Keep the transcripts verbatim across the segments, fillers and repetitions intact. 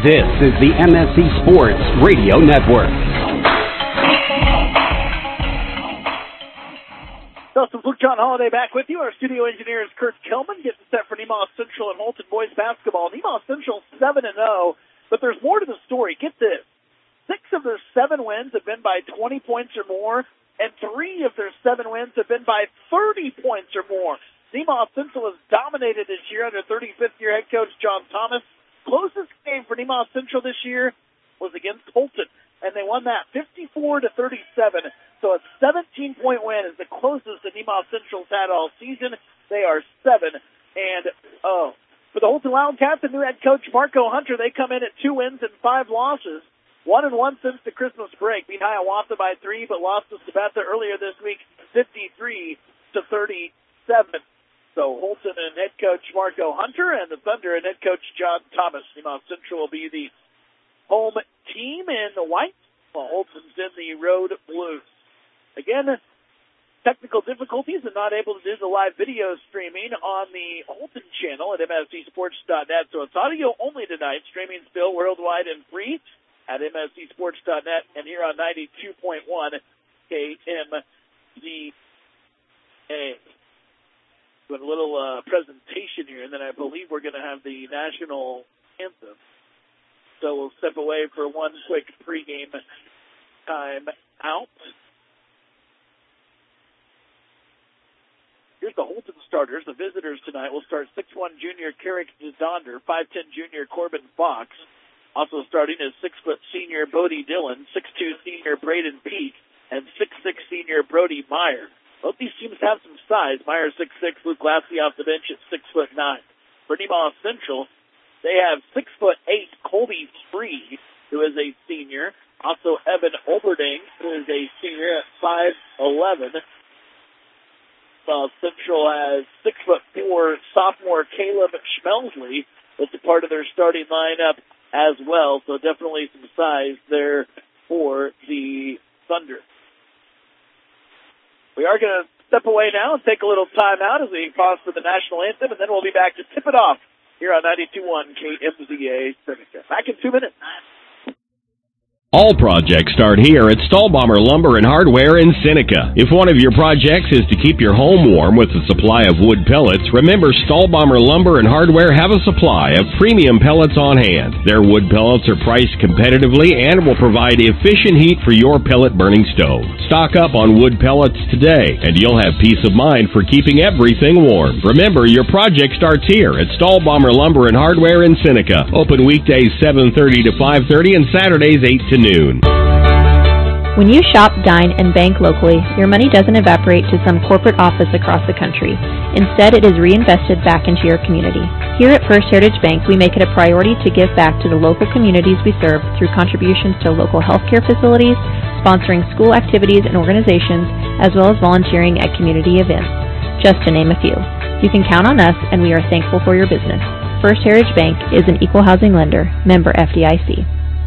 This is the M S C Sports Radio Network. Dustin Fluke, John Holiday back with you. Our studio engineer is Kurt Kelman, getting set for Nemaha Central and Holton boys basketball. Nemaha Central seven and oh, but there's more to the story. Get this. Six of their seven wins have been by twenty points or more, and three of their seven wins have been by thirty points or more. Nemaha Central has dominated this year under thirty-fifth year head coach John Thomas. Closest game for Nemaha Central this year was against Holton, and they won that fifty-four to thirty-seven. So a seventeen point win is the closest that Nemaha Central's had all season. They are seven and oh. For the Holton Wildcats, the new head coach Marco Hunter, they come in at two wins and five losses. One and one since the Christmas break. Beat Hiawatha by three, but lost to Sabetha earlier this week, fifty-three to thirty-seven. So Holton and head coach Marco Hunter, and the Thunder and head coach John Thomas. Nemaha Central will be the home team in the white, while Holton's in the road blues. Again, technical difficulties and not able to do the live video streaming on the Holton channel at M S C sports dot net. So it's audio only tonight, streaming still worldwide and free at M S C sports dot net and here on ninety-two point one K M Z A. Doing a little uh, presentation here, and then I believe we're going to have the national anthem. So we'll step away for one quick pregame time out. Here's the Holton starters. The visitors tonight will start six one junior Carrick Donder, five ten junior Corbin Fox. Also starting is six foot senior Bodie Dillon, six two senior Braden Peak, and six six senior Brody Meyer. Both these teams have some size. Meyer six six, Luke Lassie off the bench at six foot nine. For Nemaha Central, they have six foot eight Colby Spree, who is a senior. Also Evan Oberding, who is a senior at five eleven. Uh, Central has six foot four sophomore Caleb Schmelsley. That's a part of their starting lineup as well. So definitely some size there for the Thunder. We are going to step away now and take a little time out as we pause for the national anthem, and then we'll be back to tip it off here on ninety-two point one K M Z A Seneca. Back in two minutes. All projects start here at Stahlbomber Lumber and Hardware in Seneca. If one of your projects is to keep your home warm with a supply of wood pellets, remember Stahlbomber Lumber and Hardware have a supply of premium pellets on hand. Their wood pellets are priced competitively and will provide efficient heat for your pellet burning stove. Stock up on wood pellets today, and you'll have peace of mind for keeping everything warm. Remember, your project starts here at Stahlbomber Lumber and Hardware in Seneca. Open weekdays seven thirty to five thirty and Saturdays eight to noon. When you shop, dine, and bank locally, your money doesn't evaporate to some corporate office across the country. Instead, it is reinvested back into your community. Here at First Heritage Bank, we make it a priority to give back to the local communities we serve through contributions to local healthcare facilities, sponsoring school activities and organizations, as well as volunteering at community events, just to name a few. You can count on us, and we are thankful for your business. First Heritage Bank is an equal housing lender, member F D I C.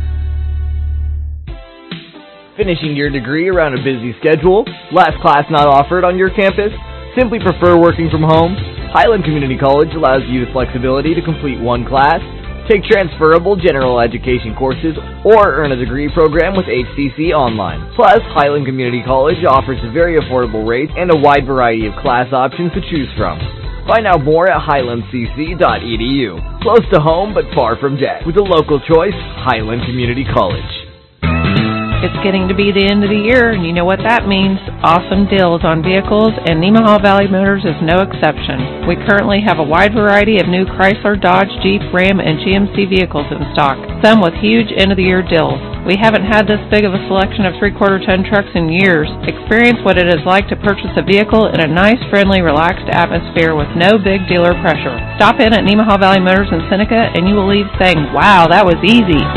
Finishing your degree around a busy schedule? Last class not offered on your campus? Simply prefer working from home? Highland Community College allows you the flexibility to complete one class, take transferable general education courses, or earn a degree program with H C C Online. Plus, Highland Community College offers a very affordable rate and a wide variety of class options to choose from. Find out more at highland c c dot e d u. Close to home but far from debt. With a local choice, Highland Community College. It's getting to be the end of the year, and you know what that means. Awesome deals on vehicles, and Nemaha Valley Motors is no exception. We currently have a wide variety of new Chrysler, Dodge, Jeep, Ram, and G M C vehicles in stock, some with huge end-of-the-year deals. We haven't had this big of a selection of three-quarter ton trucks in years. Experience what it is like to purchase a vehicle in a nice, friendly, relaxed atmosphere with no big dealer pressure. Stop in at Nemaha Valley Motors in Seneca, and you will leave saying, wow, that was easy.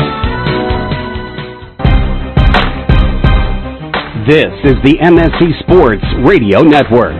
This is the M S C Sports Radio Network.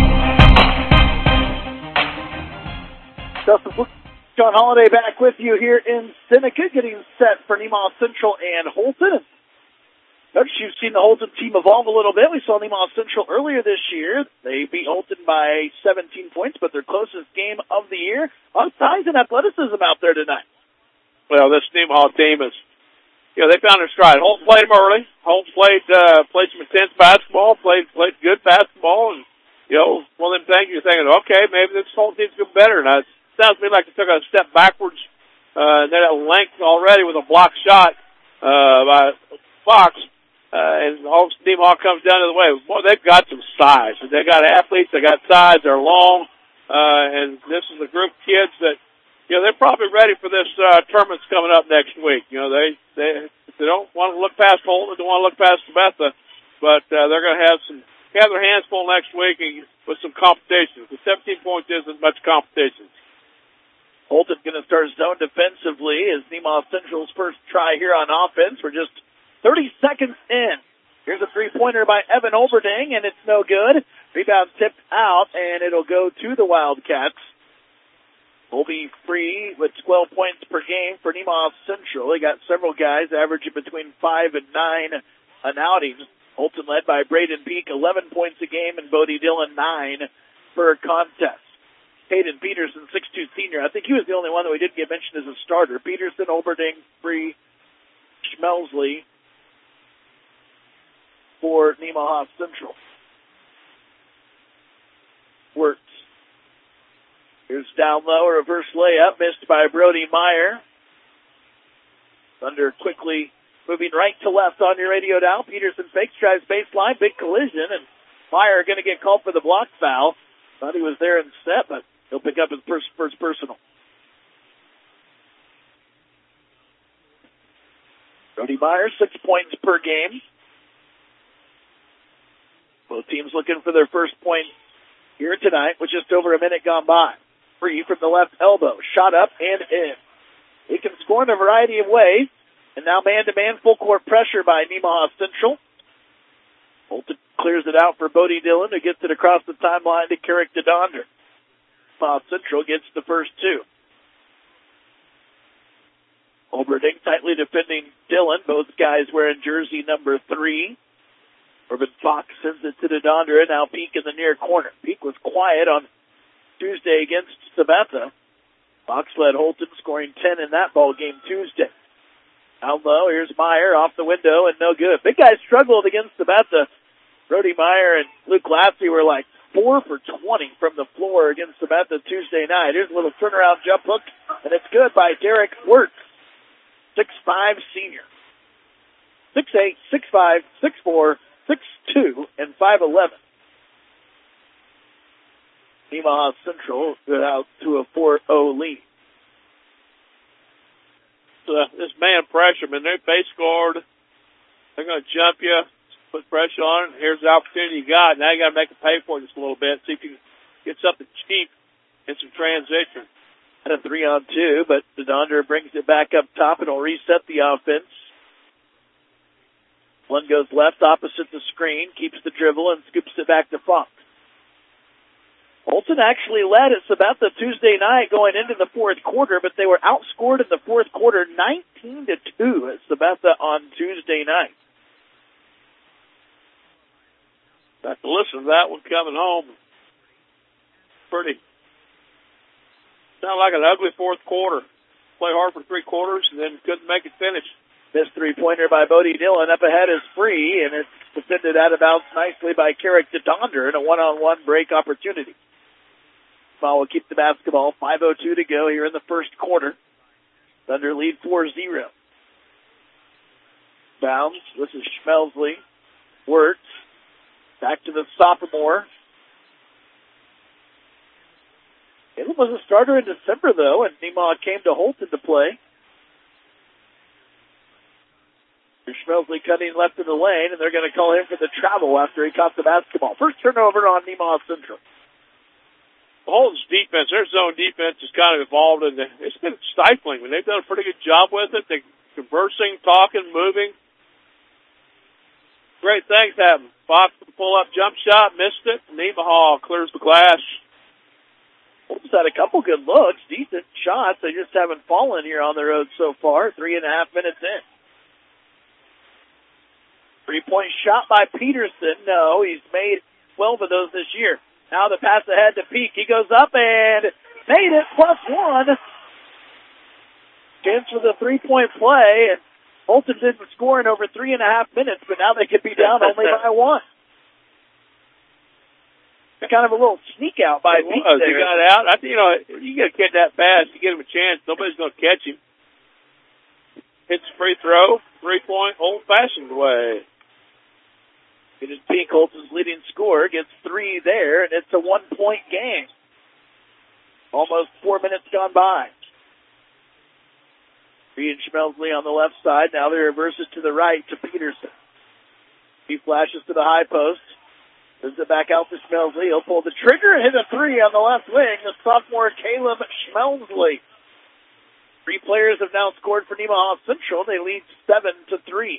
Dustin, John Holiday back with you here in Seneca, getting set for Nemaha Central and Holton. Notice you've seen the Holton team evolve a little bit. We saw Nemaha Central earlier this year. They beat Holton by seventeen points, but their closest game of the year. A lot of size and athleticism out there tonight. well, this Nemaha team is, you know, they found their stride. Holton played them early. Holton played, uh, played some intense basketball, played, played good basketball, and, you know, one of them things you're thinking, okay, maybe this Holton team's getting better. Now, it sounds to me like they took a step backwards, uh, and they're at length already with a block shot, uh, by Fox, uh, and all Nemaha comes down to the way. Boy, they've got some size. They got athletes, they got size, they're long, uh, and this is a group of kids that, you know, they're probably ready for this, uh, tournament's coming up next week. You know, they, they, they don't want to look past Holton, they don't want to look past Sabetha, but, uh, they're going to have some, have their hands full next week and with some competition. The seventeen points isn't much competition. Holton going to start zone defensively as Nemaha Central's first try here on offense. We're just thirty seconds in. Here's a three-pointer by Evan Olberding, and it's no good. Rebound tipped out, and it'll go to the Wildcats. Will be free with twelve points per game for Nemaha Central. They got several guys averaging between five and nine an outing. Holton led by Braden Peak, eleven points a game, and Bodie Dillon, nine per contest. Hayden Peterson, six two senior. I think he was the only one that we didn't get mentioned as a starter. Peterson, Olberding, Free, Schmelsley for Nemaha Central. Works. Here's down low, a reverse layup, missed by Brody Meyer. Thunder quickly moving right to left on your radio now. Peterson fakes, drives baseline, big collision, and Meyer going to get called for the block foul. Thought he was there in set, but he'll pick up his first, first personal. Brody Meyer, six points per game. Both teams looking for their first point here tonight with just over a minute gone by. Free from the left elbow, shot up and in. He can score in a variety of ways. And now man-to-man full court pressure by Nemaha Central. Holton clears it out for Bodie Dillon, who gets it across the timeline to Carrick DeDonder. Nemaha Central gets the first two. Olberding tightly defending Dillon. Both guys wearing jersey number three. Urban Fox sends it to DeDonder, and now Peak in the near corner. Peak was quiet on Tuesday against Sabetha. Fox led Holton, scoring ten in that ball game Tuesday. Down low, here's Meyer off the window and no good. Big guys struggled against Sabetha. Brody Meyer and Luke Lassie were like four for twenty from the floor against Sabetha Tuesday night. Here's a little turnaround jump hook, and it's good by Derek Wirtz, six five senior. six eight, six five, six four, six two, and five eleven. Nemaha Central got out to a four oh lead. Uh, this man pressure, man, they're base guard. They're going to jump you, put pressure on it. Here's the opportunity you got. Now you got to make it pay for it just a little bit. See if you can get something cheap in some transition. And a three on two, but DeDonder brings it back up top and will reset the offense. One goes left opposite the screen, keeps the dribble and scoops it back to Fox. Holton actually led at Sabetha Tuesday night going into the fourth quarter, but they were outscored in the fourth quarter nineteen to two at Sabetha on Tuesday night. Got to listen to that one coming home. Pretty. Sounded like an ugly fourth quarter. Play hard for three quarters and then couldn't make it finish. This three-pointer by Bodie Dillon up ahead is free, and it's defended out of bounds nicely by Carrick DeDonder in a one-on-one break opportunity. Ball will keep the basketball. five oh two to go here in the first quarter. Thunder lead four zero. Bounds. This is Schmelsley. Wirtz. Back to the sophomore. Caleb was a starter in December, though, and Nemaha came to Holton to play. Schmelsley cutting left in the lane, and they're going to call him for the travel after he caught the basketball. First turnover on Nemaha Central. Holton's defense, their zone defense has kind of evolved, and it's been stifling. I mean, they've done a pretty good job with it. They're conversing, talking, moving. Great things happen. Fox with the pull-up jump shot, missed it. Nemaha clears the glass. Holton's had a couple good looks, decent shots. They just haven't fallen here on the road so far. Three and a half minutes in. Three-point shot by Peterson. No, he's made twelve of those this year. Now the pass ahead to Peak. He goes up and made it, plus one. chance for the three-point play, and Holton didn't score in over three and a half minutes, but now they could be down only by one. Kind of a little sneak out by Peak there. He got out. I think, you know, you get a kid that fast, you get him a chance. Nobody's going to catch him. Hits a free throw, three-point, old-fashioned way. It is Peak, Holton's leading scorer, gets three there, and it's a one-point game. Almost four minutes gone by. Reed and Schmelsley on the left side. Now they reverse it to the right to Peterson. He flashes to the high post. Moves it back out to Schmelsley. He'll pull the trigger and hit a three on the left wing. The sophomore Caleb Schmelsley. Three players have now scored for Nemaha Central. They lead seven to three.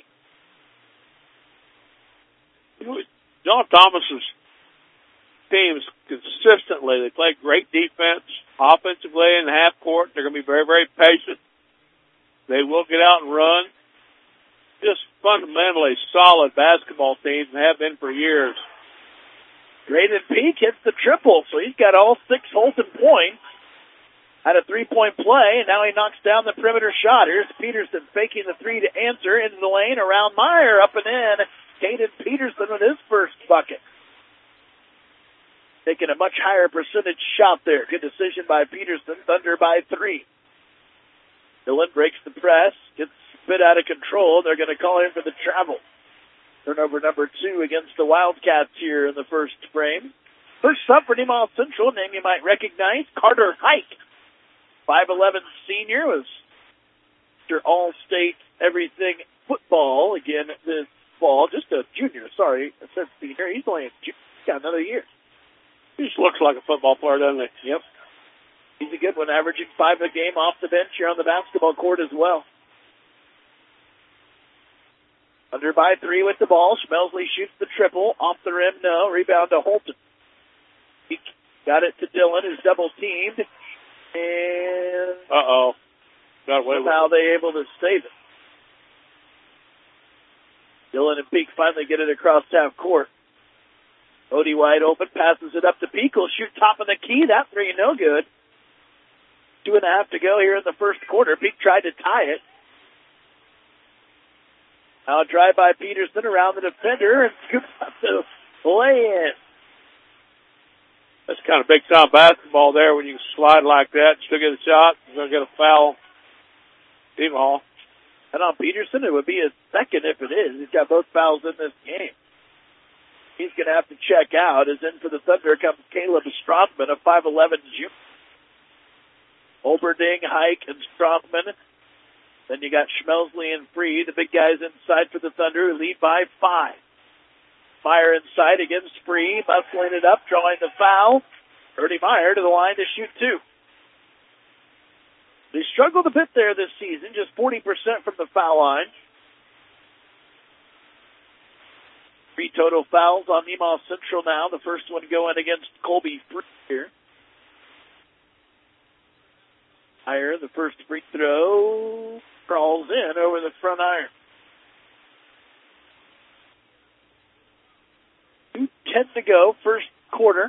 John Thomas's teams consistently, they play great defense offensively in the half court. They're going to be very, very patient. They will get out and run. Just fundamentally solid basketball teams and have been for years. Braden Peak hits the triple, so he's got all six Holton points. Had a three-point play, and now he knocks down the perimeter shot. Here's Peterson faking the three to answer into the lane around Meyer, up and in. Caden Peterson with his first bucket. Taking a much higher percentage shot there. Good decision by Peterson. Thunder by three. Dillon breaks the press, gets a bit out of control. They're going to call him for the travel. Turnover number two against the Wildcats here in the first frame. First up for Nemaha Central, name you might recognize, Carter Hike. five eleven senior, was Mister All-State Everything Football again this fall. Just a junior, sorry. I said senior. He's only a junior. He's got another year. He just looks like a football player, doesn't he? Yep. He's a good one, averaging five a game off the bench here on the basketball court as well. Under by three with the ball. Schmelsley shoots the triple. Off the rim, no. Rebound to Holton. He got it to Dillon, who's double teamed. And Uh-oh. Got away with it. somehow they able to save it. Dillon and Peak finally get it across half court. Odie wide open, passes it up to Peak. Will shoot top of the key. That three, no good. Two and a half to go here in the first quarter. Peak tried to tie it. Now a drive by Peterson around the defender and scoops up the lay-in. That's kind of big-time basketball there when you slide like that. Still get a shot. You're going to get a foul. Nemaha. And on Peterson, it would be a second if it is. He's got both fouls in this game. He's going to have to check out. As in for the Thunder comes Caleb Strothman, a five eleven junior. Oberding, Hike, and Strothman. Then you got Schmelsley and Free, the big guys inside for the Thunder, who lead by five. Meyer inside against Free, bustling it up, drawing the foul. Brody Meyer to the line to shoot two. They struggled a bit there this season, just forty percent from the foul line. Three total fouls on Nemaha Central now. The first one going against Colby Free here. Meyer, the first free throw, crawls in over the front iron. two ten to go, first quarter.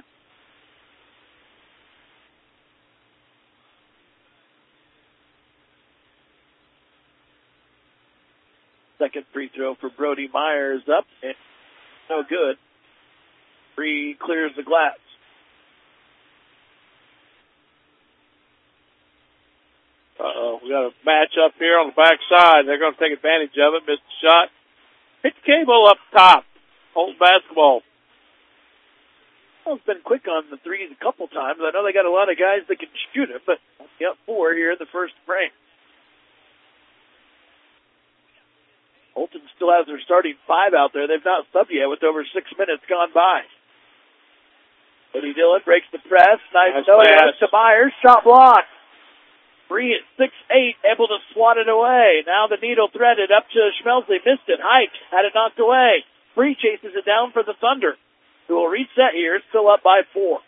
Second free throw for Brody Myers up, and no good. Free clears the glass. Uh-oh, we got a match up here on the backside. They're going to take advantage of it. Missed the shot. Hit the cable up top. Holton basketball. Well, it's been quick on the threes a couple times. I know they got a lot of guys that can shoot it, but got four here in the first frame. Holton still has their starting five out there. They've not subbed yet with over six minutes gone by. Eddie Dillon breaks the press. Nice Nice no pass. to Myers. Shot blocked. Free at six eight, able to swat it away. Now the needle threaded up to Schmelsley. Missed it. Hike had it knocked away. Free chases it down for the Thunder, who will reset here, still up by four.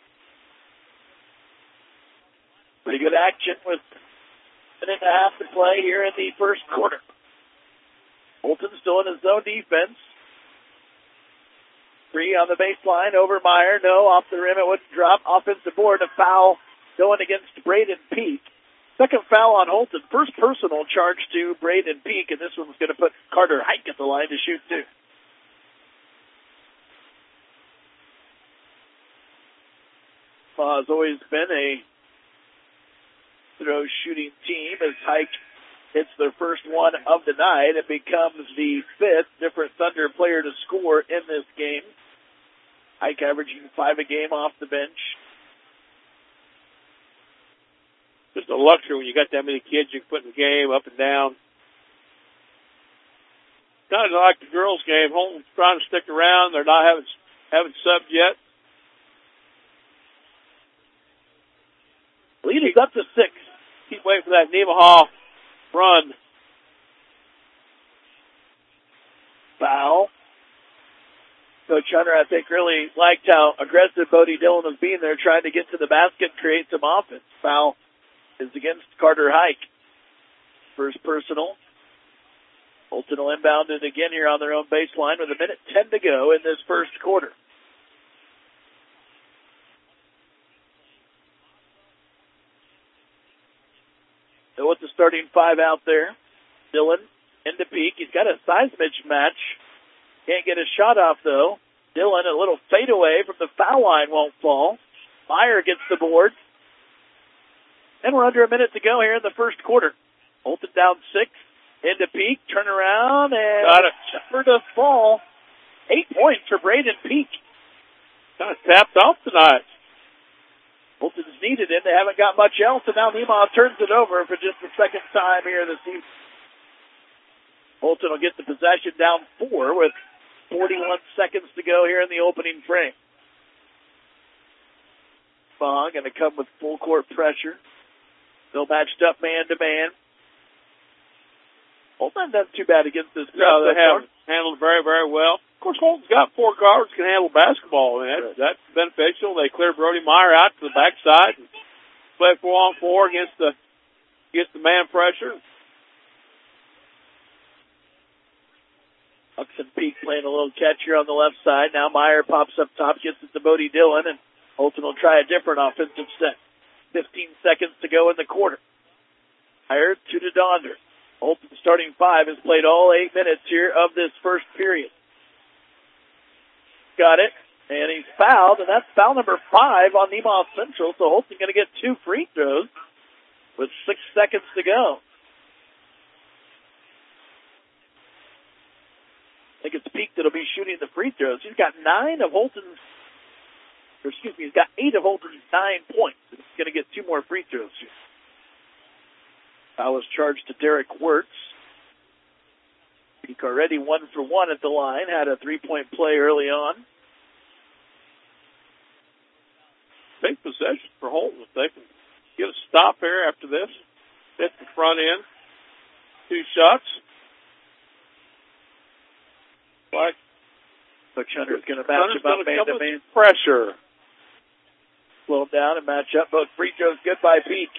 Pretty good action with a minute and a half to play here in the first quarter. Holton still in his zone defense. Free on the baseline over Meyer. No, off the rim it wouldn't drop. Offensive board, a foul going against Braden Peak. Second foul on Holton. First personal charge to Braden Peak, and this one's going to put Carter Hike at the line to shoot two. Has always been a throw shooting team as Hike hits their first one of the night. It becomes the fifth different Thunder player to score in this game. Hike averaging five a game off the bench. Just a luxury when you got that many kids you can put in the game, up and down. Kind of like the girls' game. Holton's trying to stick around. They're not having haven't subbed yet. Lead is up to six. Keep waiting for that Nemaha run. Foul. Coach Hunter, I think, really liked how aggressive Bodie Dillon was being there, trying to get to the basket, create some offense. Foul is against Carter Hike. First personal. Holton will inbound it again here on their own baseline with a minute ten to go in this first quarter. So with the starting five out there, Dillon into Peak. He's got a size mismatch. Can't get a shot off, though. Dillon, a little fadeaway from the foul line, won't fall. Meyer gets the board. And we're under a minute to go here in the first quarter. Holton down six. Into Peak. Turn around and got it. For the fall. Eight points for Braden Peak. Kind of tapped off tonight. Holton's needed it. They haven't got much else, and now Nemaha turns it over for just the second time here this season. Holton will get the possession down four with forty-one seconds to go here in the opening frame. Bong going to come with full court pressure. Still matched up man to man. Holton hasn't done too bad against this. No, they have handled very, very well. Of course, Holton's got four guards who can handle basketball, and that's, that's beneficial. They clear Brody Meyer out to the backside and play four on four against the against the man pressure. Huxon Peak playing a little catch here on the left side. Now Meyer pops up top, gets it to Bodie Dillon, and Holton will try a different offensive set. Fifteen seconds to go in the quarter. Meyer to the Donder. Holton's starting five has played all eight minutes here of this first period. Got it. And he's fouled, and that's foul number five on Nemaha Central, so Holton going to get two free throws with six seconds to go. I think it's Peak that'll be shooting the free throws. He's got nine of Holton's, or excuse me, he's got eight of Holton's nine points. He's going to get two more free throws here. Foul was charged to Derek Wirtz. Peak already one for one at the line, had a three-point play early on. Big possession for Holton. If they can get a stop here after this, hit the front end. Two shots. Like, Coach Hunter's going to match him up man-to-man. Pressure. Slow him down and match up. Both free throws good by Peak.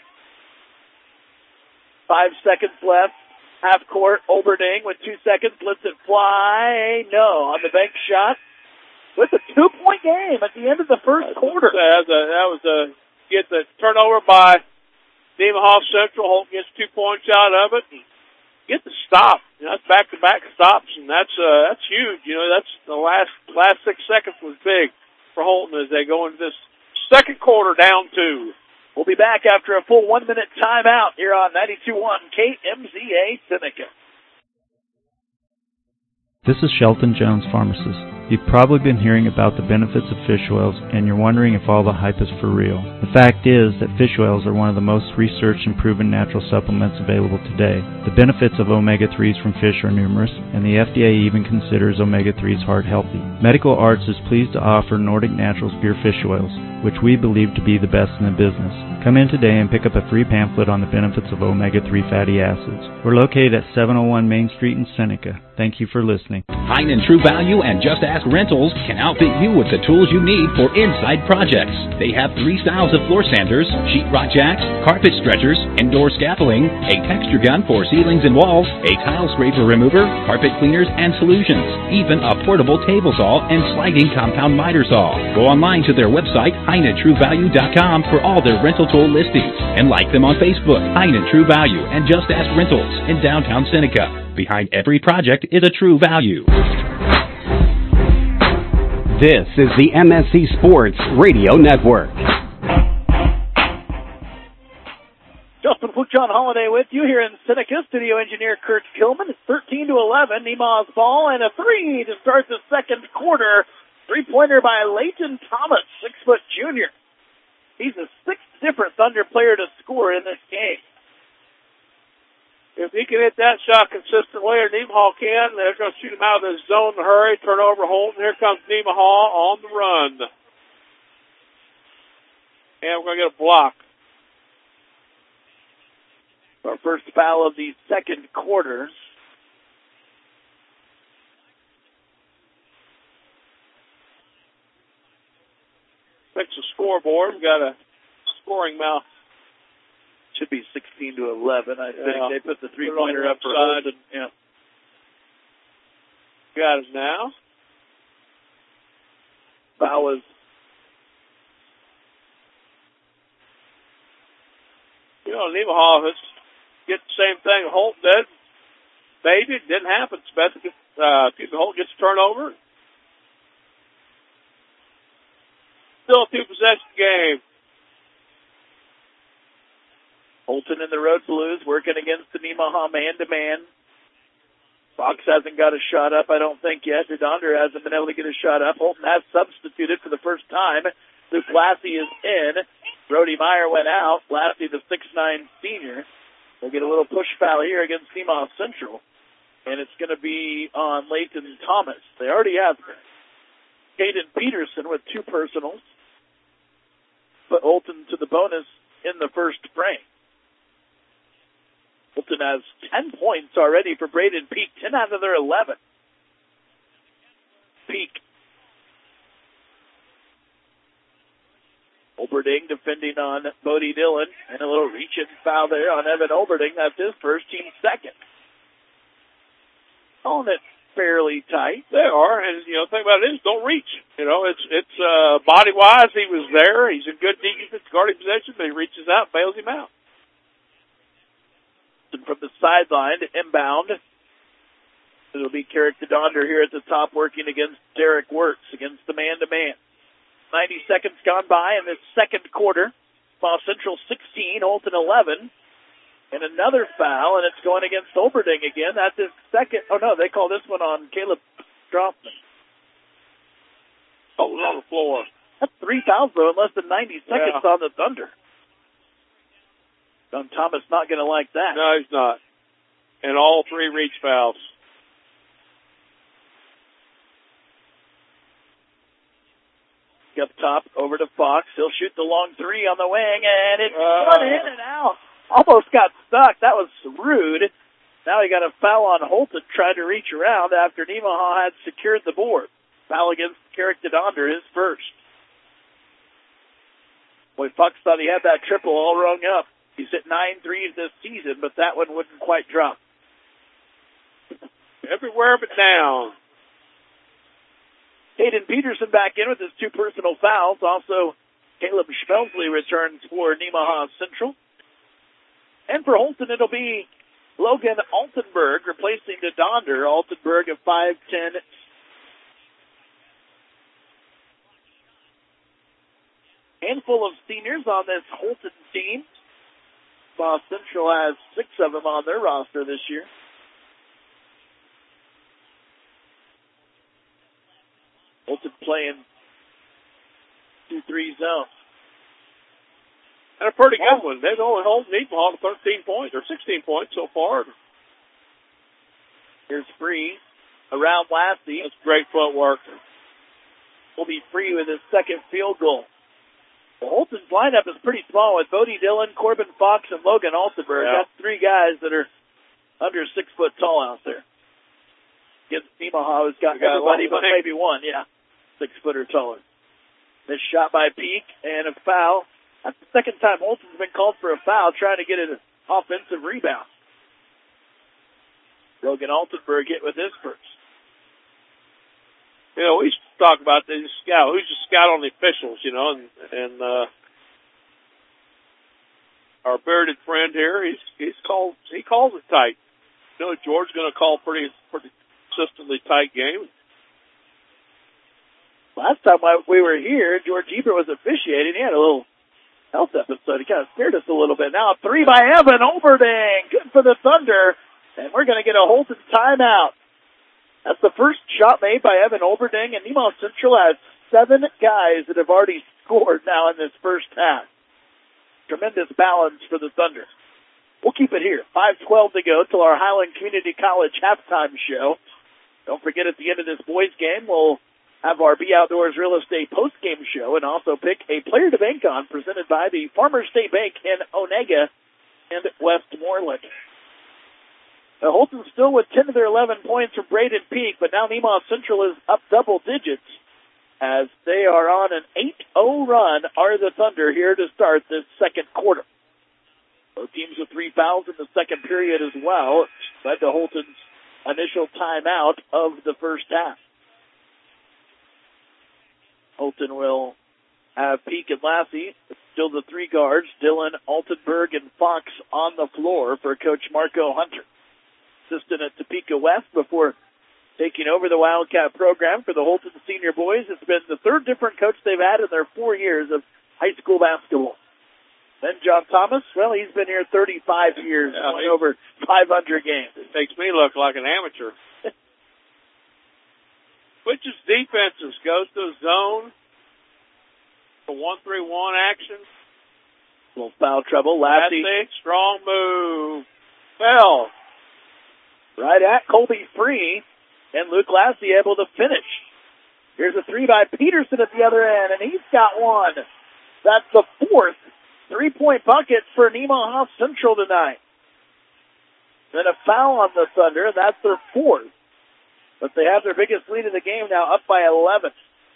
Five seconds left. Half court. Oberding with two seconds. Lets it fly. No. On the bank shot. With a two-point game at the end of the first quarter. That was a, that was a get the turnover by Nemaha Central. Holton gets two points out of it. And get the stop. You know, that's back-to-back stops, and that's uh, that's huge. You know, that's the last last six seconds was big for Holton as they go into this second quarter down two. We'll be back after a full one-minute timeout here on ninety-two point one K M Z A Seneca. This is Shelton Jones, pharmacist. You've probably been hearing about the benefits of fish oils, and you're wondering if all the hype is for real. The fact is that fish oils are one of the most researched and proven natural supplements available today. The benefits of omega threes from fish are numerous, and the F D A even considers omega threes heart healthy. Medical Arts is pleased to offer Nordic Naturals Pure Fish Oils, which we believe to be the best in the business. Come in today and pick up a free pamphlet on the benefits of omega three fatty acids. We're located at seven oh one Main Street in Seneca. Thank you for listening. Fine and True Value and Just Ask Rentals can outfit you with the tools you need for inside projects. They have three styles of floor sanders, sheetrock jacks, carpet stretchers, indoor scaffolding, a texture gun for ceilings and walls, a tile scraper remover, carpet cleaners and solutions, even a portable table saw and sliding compound miter saw. Go online to their website, Heine True Value dot com for all their rental tool listings. And like them on Facebook, Heine True Value and Just Ask Rentals in downtown Seneca. Behind every project is a True Value. This is the M S C Sports Radio Network. Justin Fuchs on Holiday with you here in Seneca. Studio engineer Kurt Kilman. It's thirteen to eleven. Nema's ball and a three to start the second quarter. Three-pointer by Leighton Thomas, six-foot junior. He's the sixth different Thunder player to score in this game. If he can hit that shot consistently, or Nemaha can, they're going to shoot him out of the zone in a hurry. Turnover Holton. Here comes Nemaha on the run. And we're going to get a block. Our first foul of the second quarter. Fix the scoreboard. We've got a scoring mouth. Should be sixteen to eleven, I think. Yeah. They put the three-pointer up for Holton. Yeah. Got it now. Foul was You know, Nemaha has get the same thing Holt did. Maybe it didn't happen. Smith gets, uh, excuse me, Holt gets a turnover. Still a two-possession game. Holton and the Road Blues working against the Nemaha man-to-man. Fox hasn't got a shot up, I don't think, yet. Donder hasn't been able to get a shot up. Holton has substituted for the first time. Luke Lassie is in. Brody Meyer went out. Lassie, the six nine senior. They'll get a little push foul here against Nemaha Central. And it's going to be on Leighton Thomas. They already have Caden Peterson with two personals. Put Holton to the bonus in the first frame. Holton has ten points already for Braden Peak, ten out of their eleven. Peak. Oberding defending on Bodie Dillon, and a little reach-in foul there on Evan Oberding. That's his first, team second. On it fairly tight. They are, and you know, the thing about it is, don't reach. You know, it's it's uh, body-wise, he was there. He's a good defense guarding possession, but he reaches out, bails him out. And from the sideline to inbound, it'll be Carrick Donder here at the top working against Derek Wirtz against the man-to-man. ninety seconds gone by in this second quarter. Nemaha Central sixteen, Holton eleven. And another foul, and it's going against Oberding again. That's his second. Oh, no, they call this one on Caleb Strothman. Oh, on the floor. That's three fouls, though, in less than ninety seconds yeah. on the Thunder. Don Thomas not going to like that. No, he's not. And all three reach fouls. Up top, over to Fox. He'll shoot the long three on the wing, and it's uh, run in and out. Almost got stuck. That was rude. Now he got a foul on Holton trying to reach around after Nemaha had secured the board. Foul against Carrick Donder, his first. Boy, Fox thought he had that triple all rung up. He's hit nine threes this season, but that one wouldn't quite drop. Everywhere but down. Caden Peterson back in with his two personal fouls. Also, Caleb Schmelsley returns for Nemaha Central. And for Holton, it'll be Logan Altenberg replacing Donder. Altenberg, a five ten. Handful of seniors on this Holton team. Nemaha Central has six of them on their roster this year. Holton playing two three zone. And a pretty good one. They've only held Nemaha to thirteen points, or sixteen points so far. Here's Free around Lassie. That's great footwork. Will be Free with his second field goal. Well, Holton's lineup is pretty small with Bodie Dillon, Corbin Fox, and Logan Altenberg. Yeah. That's three guys that are under six foot tall out there. Against Nemaha, who's got, got everybody but maybe one, yeah, six foot or taller. This shot by Peak and a foul. That's the second time Holton's been called for a foul, trying to get an offensive rebound. Logan Altenberg hit with his first. you know, we used to talk about the scout. Who's the scout on the officials, you know, and, and, uh, our bearded friend here, he's, he's called, he calls it tight. You know, George's going to call pretty, pretty consistently tight game. Last time we were here, George Ebert was officiating. He had a little health episode. He kind of scared us a little bit. Now a three by Evan Oberding. Good for the Thunder. And we're going to get a Holton timeout. That's the first shot made by Evan Oberding, and Nemaha Central has seven guys that have already scored now in this first half. Tremendous balance for the Thunder. We'll keep it here. five twelve to go till our Highland Community College halftime show. Don't forget, at the end of this boys game, we'll have our Be Outdoors Real Estate post-game show and also pick a player to bank on presented by the Farmers State Bank in Onega and Westmoreland. Now, Holton's still with ten of their eleven points from Braden Peak, but now Nemaha Central is up double digits as they are on an eight oh run, are the Thunder here to start this second quarter. Both teams with three fouls in the second period as well, led to Holton's initial timeout of the first half. Holton will have Peak and Lassie, still the three guards, Dillon, Altenberg, and Fox on the floor for Coach Marco Hunter. Assistant at Topeka West before taking over the Wildcat program for the Holton senior boys. It's been the third different coach they've had in their four years of high school basketball. Then John Thomas, well, he's been here thirty-five years, yeah, won over five hundred games. It makes me look like an amateur. Switches defenses, goes to a zone, a one three one action. A little foul trouble. Lassie. Lassie, strong move. Fell. Right at Colby Free, and Luke Lassie able to finish. Here's a three by Peterson at the other end, and he's got one. That's the fourth three-point bucket for Nemaha Central tonight. Then a foul on the Thunder, and that's their fourth. But they have their biggest lead of the game now, up by eleven.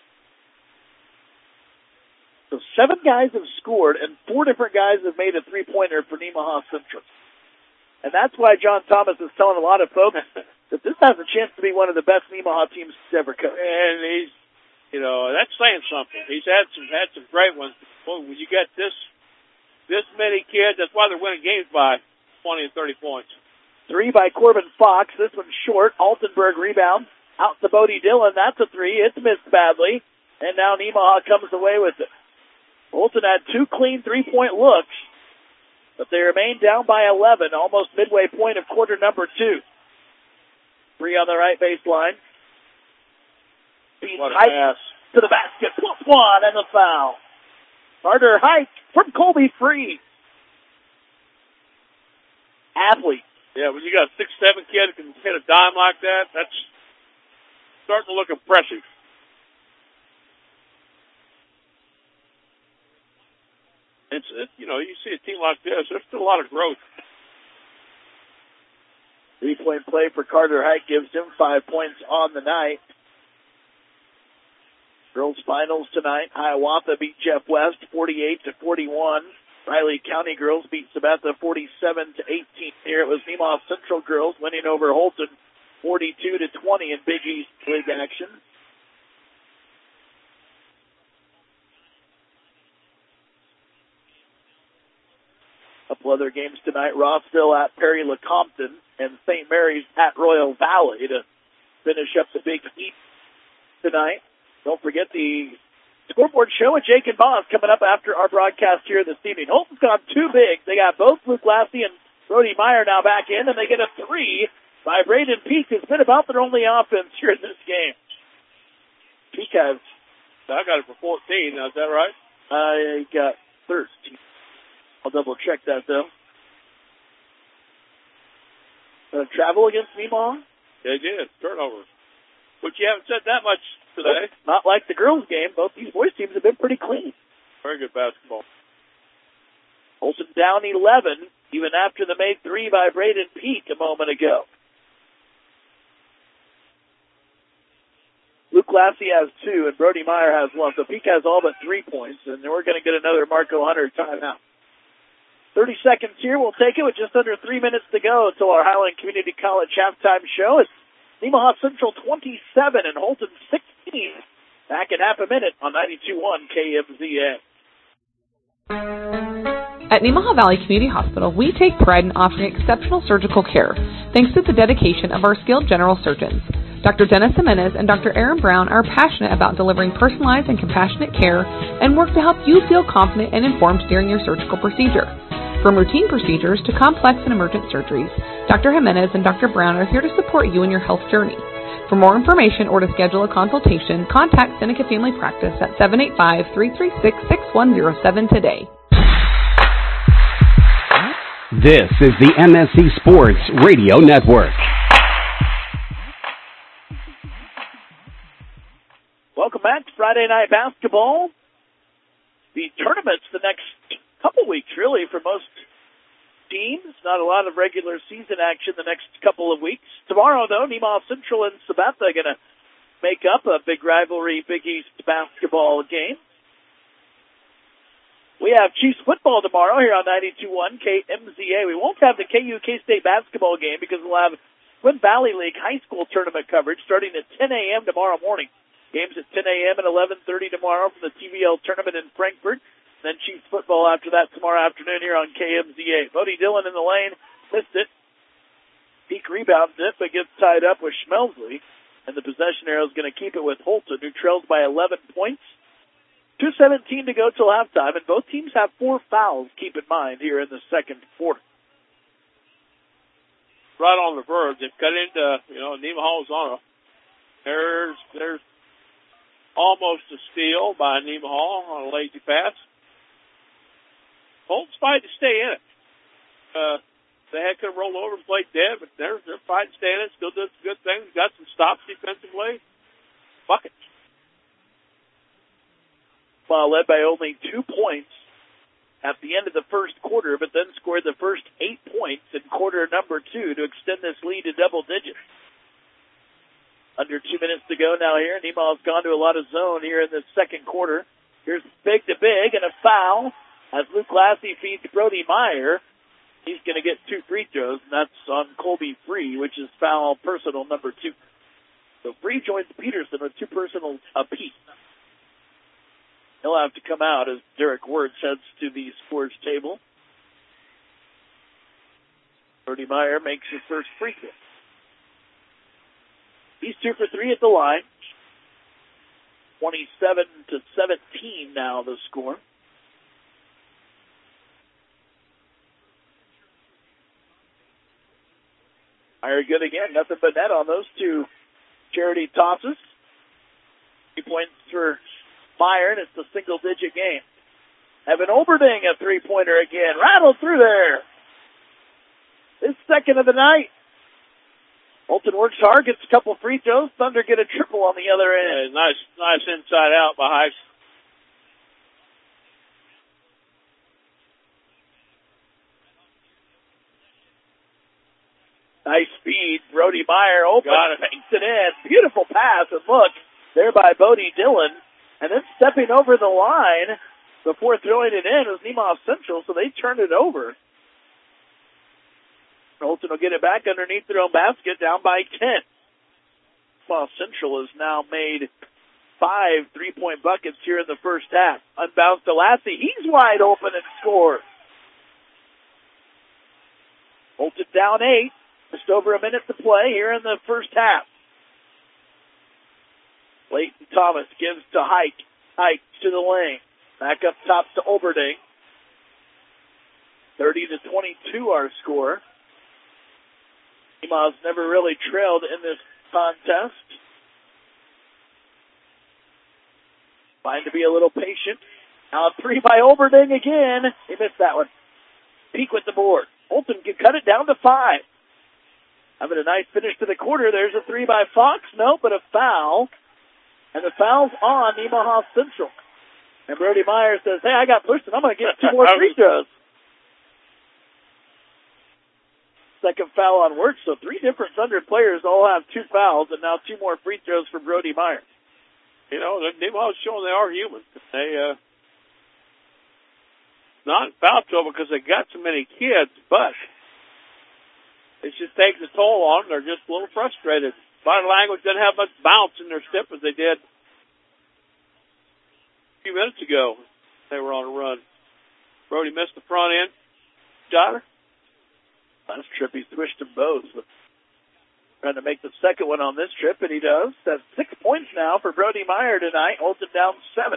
So seven guys have scored, and four different guys have made a three-pointer for Nemaha Central. And that's why John Thomas is telling a lot of folks that this has a chance to be one of the best Nemaha teams he's ever coached. And he's, you know, that's saying something. He's had some had some great ones. Well, when you get this this many kids, that's why they're winning games by twenty and thirty points. Three by Corbin Fox. This one's short. Altenberg rebound. Out to Bodie Dillon. That's a three. It's missed badly. And now Nemaha comes away with it. Holton had two clean three-point looks, but they remain down by eleven, almost midway point of quarter number two. Three on the right baseline. Beat Hike to the basket. Plus one and the foul. Carter Hike from Colby Free. Athlete. Yeah, when you got a six seven kid who can hit a dime like that, that's starting to look impressive. It's, it, you know, you see a team like this, there's still a lot of growth. Three-point play for Carter Hike gives him five points on the night. Girls finals tonight. Hiawatha beat Jeff West forty-eight to forty-one. Riley County girls beat Sabetha forty-seven to eighteen. Here it was Nemaha Central girls winning over Holton forty-two to twenty in Big East League action. Couple other games tonight. Rossville at Perry Lecompton and Saint Mary's at Royal Valley to finish up the Big East tonight. Don't forget the scoreboard show with Jake and Boss coming up after our broadcast here this evening. Holton's gone too big. They got both Luke Lassie and Brody Meyer now back in, and they get a three by Braden Peak, who's been about their only offense here in this game. Peak has... I got it for fourteen, now, is that right? I got thirteen. I'll double check that, though. Uh, travel against Nemaha? They did. Turnover. But you haven't said that much today. Not like the girls' game. Both these boys' teams have been pretty clean. Very good basketball. Holton down eleven, even after the made three by Braden Peak a moment ago. Luke Lassie has two, and Brody Meyer has one. So Peak has all but three points, and we're going to get another Marco Hunter timeout. thirty seconds here. We'll take it with just under three minutes to go until our Highland Community College halftime show. It's Nemaha Central twenty-seven and Holton sixteen. fifteen. Back in half a minute on ninety-two point one K M Z A. At Nemaha Valley Community Hospital, we take pride in offering exceptional surgical care thanks to the dedication of our skilled general surgeons. Doctor Dennis Jimenez and Doctor Aaron Brown are passionate about delivering personalized and compassionate care and work to help you feel confident and informed during your surgical procedure. From routine procedures to complex and emergent surgeries, Doctor Jimenez and Doctor Brown are here to support you in your health journey. For more information or to schedule a consultation, contact Seneca Family Practice at seven eight five, three three six, six one zero seven today. This is the M S C Sports Radio Network. Welcome back to Friday Night Basketball. The tournament's the next couple weeks, really, for most teams. Not a lot of regular season action the next couple of weeks. Tomorrow, though, Nemaha Central and Sabetha are going to make up a big rivalry Big East basketball game. We have Chiefs football tomorrow here on ninety-two point one K M Z A. We won't have the K U K-State basketball game because we'll have Twin Valley League high school tournament coverage starting at ten a.m. tomorrow morning. Games at ten a.m. and eleven thirty tomorrow from the T V L tournament in Frankfort. Then Chiefs football after that tomorrow afternoon here on K M Z A. Bodie Dillon in the lane, missed it. Peak rebounds it, but gets tied up with Schmelsley. And the possession arrow is going to keep it with Holton, who trails by eleven points. two seventeen to go till halftime, and both teams have four fouls, keep in mind, here in the second quarter. Right on the verge. They've cut into, you know, Nemaha's on a, there's, there's almost a steal by Nemaha on a lazy pass. Holt's fighting to stay in it. Uh, they had to roll over and play dead, but they're, they're fighting to stay in it. Still does some good things. Got some stops defensively. Fuck it. Well, led by only two points at the end of the first quarter, but then scored the first eight points in quarter number two to extend this lead to double digits. Under two minutes to go now here. Nemaha's gone to a lot of zone here in the second quarter. Here's big to big and a foul as Luke Lassie feeds Brody Meyer. He's going to get two free throws, and that's on Colby Free, which is foul personal number two. So Free joins Peterson with two personals apiece. He'll have to come out as Derek Wirtz heads to the scores table. Brody Meyer makes his first free throw. He's two for three at the line. twenty-seven to seventeen now the score. Meyer good again. Nothing but net on those two charity tosses. Three points for Meyer, and it's a single-digit game. Evan Oberding, a three-pointer again. Rattled through there. His second of the night. Holton works hard, gets a couple free throws. Thunder get a triple on the other end. Yeah, nice, nice inside out by Heiss. Nice speed. Brody Meyer open, fakes it in. Beautiful pass, and look, there by Bodie Dillon. And then stepping over the line before throwing it in was Nemaha Central, so they turned it over. Holton will get it back underneath their own basket, down by ten. Nemaha Central has now made five three-point buckets here in the first half. Unbounced to Lassie. He's wide open and scores. Holton down eight. Just over a minute to play here in the first half. Leighton Thomas gives to Hike. Hike to the lane. Back up top to Oberding. thirty to twenty-two our score. Nemaha's never really trailed in this contest. Trying to be a little patient. Now a three by Oberding again. He missed that one. Peak with the board. Holton can cut it down to five. Having a nice finish to the quarter. There's a three by Fox. No, but a foul. And the foul's on Nemaha Central. And Brody Meyer says, hey, I got pushed and I'm going to get two more free throws. Second foul on Wirtz. So three different Thunder players all have two fouls and now two more free throws for Brody Meyer. You know, Nemaha's showing they are human. They, uh, not in foul trouble because they got so many kids, but it just takes a toll on them. They're just a little frustrated. Body language doesn't have much bounce in their step as they did few minutes ago. They were on a run. Brody missed the front end. Got her. Last trip he switched them both. Trying to make the second one on this trip, and he does. That's six points now for Brody Meyer tonight. Holds it down seven.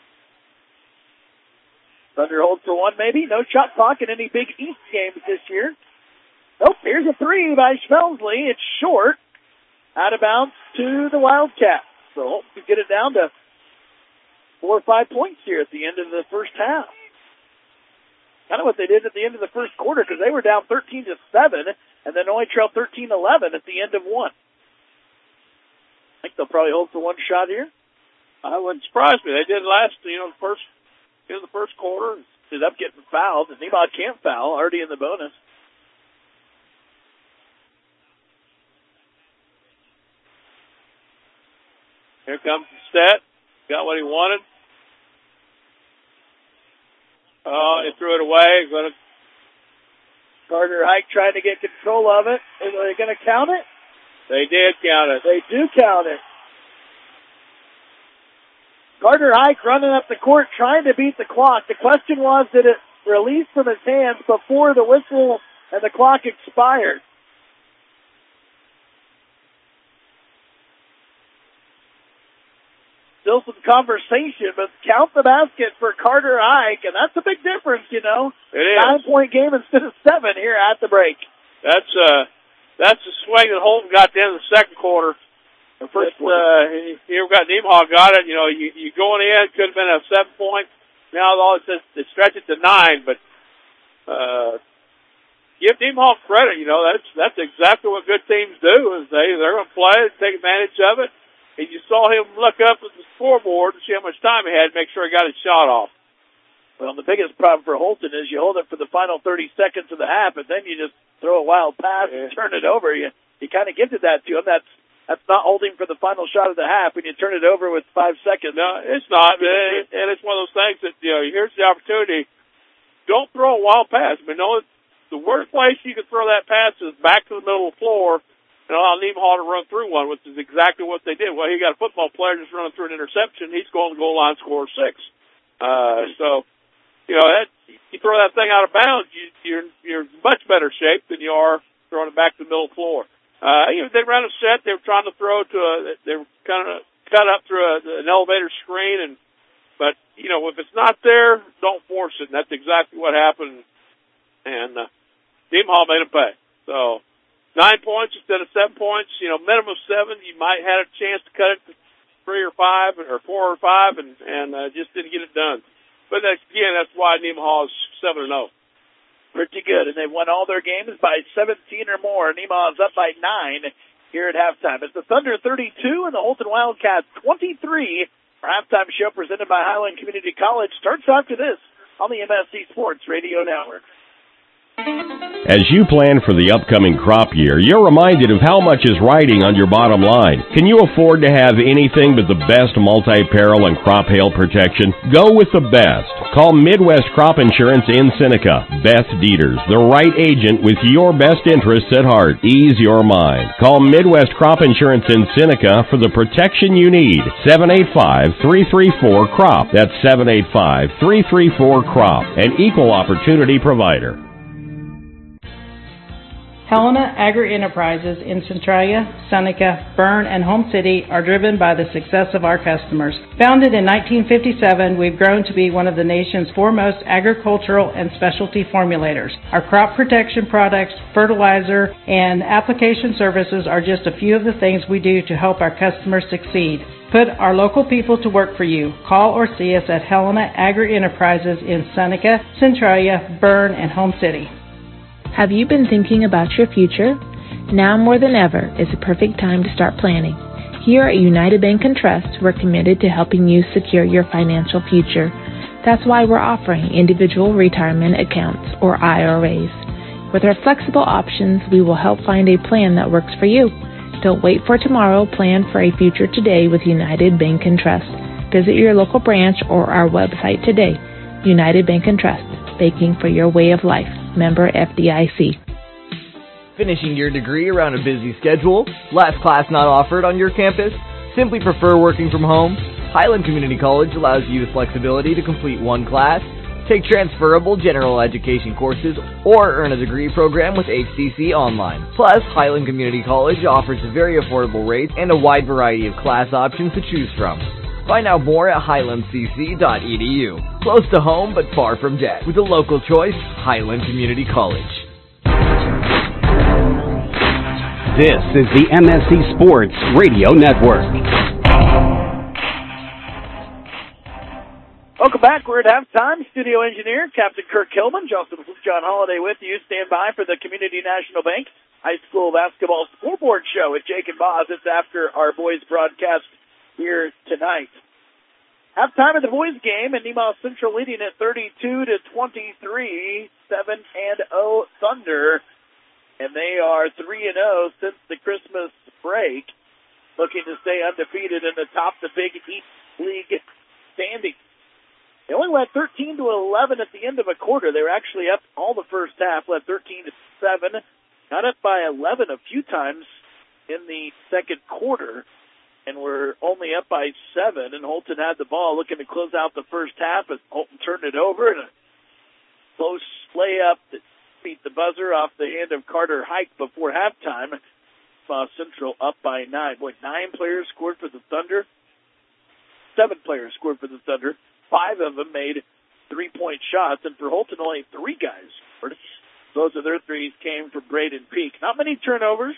Thunder holds for one, maybe. No shot clock in any Big East games this year. Nope, here's a three by Schmelzley. It's short. Out of bounds to the Wildcats. So Holton could get it down to four or five points here at the end of the first half. Kind of what they did at the end of the first quarter, because they were down thirteen to seven and then only trailed thirteen eleven at the end of one. I think they'll probably hold for one shot here. I wouldn't surprise me. They did last, you know, the first in the first quarter. Ended up getting fouled, and Nemod can't foul, already in the bonus. Here comes the set. Got what he wanted. Oh, he threw it away. Going to Carter Hike trying to get control of it. Are they going to count it? They did count it. They do count it. Carter Hike running up the court trying to beat the clock. The question was, did it release from his hands before the whistle and the clock expired? Still some conversation, but count the basket for Carter Hike, and that's a big difference, you know. It is. Nine-point game instead of seven here at the break. That's uh, that's the swing that Holton got at the end of the second quarter. The first quarter. Uh, here we got Nemaha got it. You know, you, you going in, could have been a seven-point. Now all it says, they stretch it to nine, but uh, give Nemaha credit. You know, that's that's exactly what good teams do, is they, they're going to play, take advantage of it. And you saw him look up at the scoreboard and see how much time he had to make sure he got his shot off. Well, the biggest problem for Holton is you hold it for the final thirty seconds of the half, and then you just throw a wild pass yeah. and turn it over. You you kind of gifted that to him. That's that's not holding for the final shot of the half when you turn it over with five seconds. No, it's not. And it's one of those things that, you know, here's the opportunity. Don't throw a wild pass. I mean, no, the worst place you can throw that pass is back to the middle of the floor and allow Nemaha to run through one, which is exactly what they did. Well, he got a football player just running through an interception. He's going to the goal line, score six. Uh, so, you know, that, you throw that thing out of bounds, you, you're you're in much better shape than you are throwing it back to the middle of the floor. Uh, you know, they ran a set. They were trying to throw to a, they were kind of cut up through a, an elevator screen, and but you know, if it's not there, don't force it. And that's exactly what happened. And uh, Nemaha made them pay. So. Nine points instead of seven points, you know, minimum seven. You might have a chance to cut it to three or five or four or five, and and uh, just didn't get it done. But that's, again, that's why Nemaha is seven and zero. Pretty good, and they've won all their games by seventeen or more. Nemaha's up by nine here at halftime. It's the Thunder thirty-two and the Holton Wildcats twenty-three. Our halftime show presented by Highland Community College starts after this on the M S C Sports Radio Network. As you plan for the upcoming crop year, you're reminded of how much is riding on your bottom line. Can you afford to have anything but the best multi-peril and crop hail protection? Go with the best. Call Midwest Crop Insurance in Seneca. Beth Dieters, the right agent with your best interests at heart. Ease your mind. Call Midwest Crop Insurance in Seneca for the protection you need. seven eight five, three three four, C R O P. That's seven eight five, three three four, C R O P. An equal opportunity provider. Helena Agri-Enterprises in Centralia, Seneca, Berne, and Home City are driven by the success of our customers. Founded in nineteen fifty-seven, we've grown to be one of the nation's foremost agricultural and specialty formulators. Our crop protection products, fertilizer, and application services are just a few of the things we do to help our customers succeed. Put our local people to work for you. Call or see us at Helena Agri-Enterprises in Seneca, Centralia, Berne, and Home City. Have you been thinking about your future? Now more than ever is the perfect time to start planning. Here at United Bank and Trust, we're committed to helping you secure your financial future. That's why we're offering individual retirement accounts, or I R As. With our flexible options, we will help find a plan that works for you. Don't wait for tomorrow. Plan for a future today with United Bank and Trust. Visit your local branch or our website today. United Bank and Trust, banking for your way of life. Member F D I C. Finishing your degree around a busy schedule? Last class not offered on your campus? Simply prefer working from home? Highland Community College allows you the flexibility to complete one class, take transferable general education courses, or earn a degree program with H C C Online. Plus, Highland Community College offers very affordable rates and a wide variety of class options to choose from. Find out more at highland c c dot e d u. Close to home but far from debt. With a local choice, Highland Community College. This is the M S C Sports Radio Network. Welcome back. We're at halftime. Studio engineer, Captain Kirk Hillman, Justin John Holiday with you. Stand by for the Community National Bank High School Basketball Scoreboard Show with Jake and Boz. It's after our boys broadcast here tonight. Halftime of the boys game, and Nemaha Central leading at thirty-two to twenty-three, seven and oh Thunder, and they are three and oh since the Christmas break, looking to stay undefeated and atop the Big East League standings. They only led thirteen to eleven at the end of a quarter. They were actually up all the first half, led thirteen to seven, got up by eleven a few times in the second quarter, and we're only up by seven, and Holton had the ball looking to close out the first half, as Holton turned it over, and a close layup that beat the buzzer off the hand of Carter Hike before halftime. Uh, Central up by nine. Boy, nine players scored for the Thunder. Seven players scored for the Thunder. Five of them made three-point shots, and for Holton, only three guys scored. Those of their threes came from Braden Peak. Not many turnovers.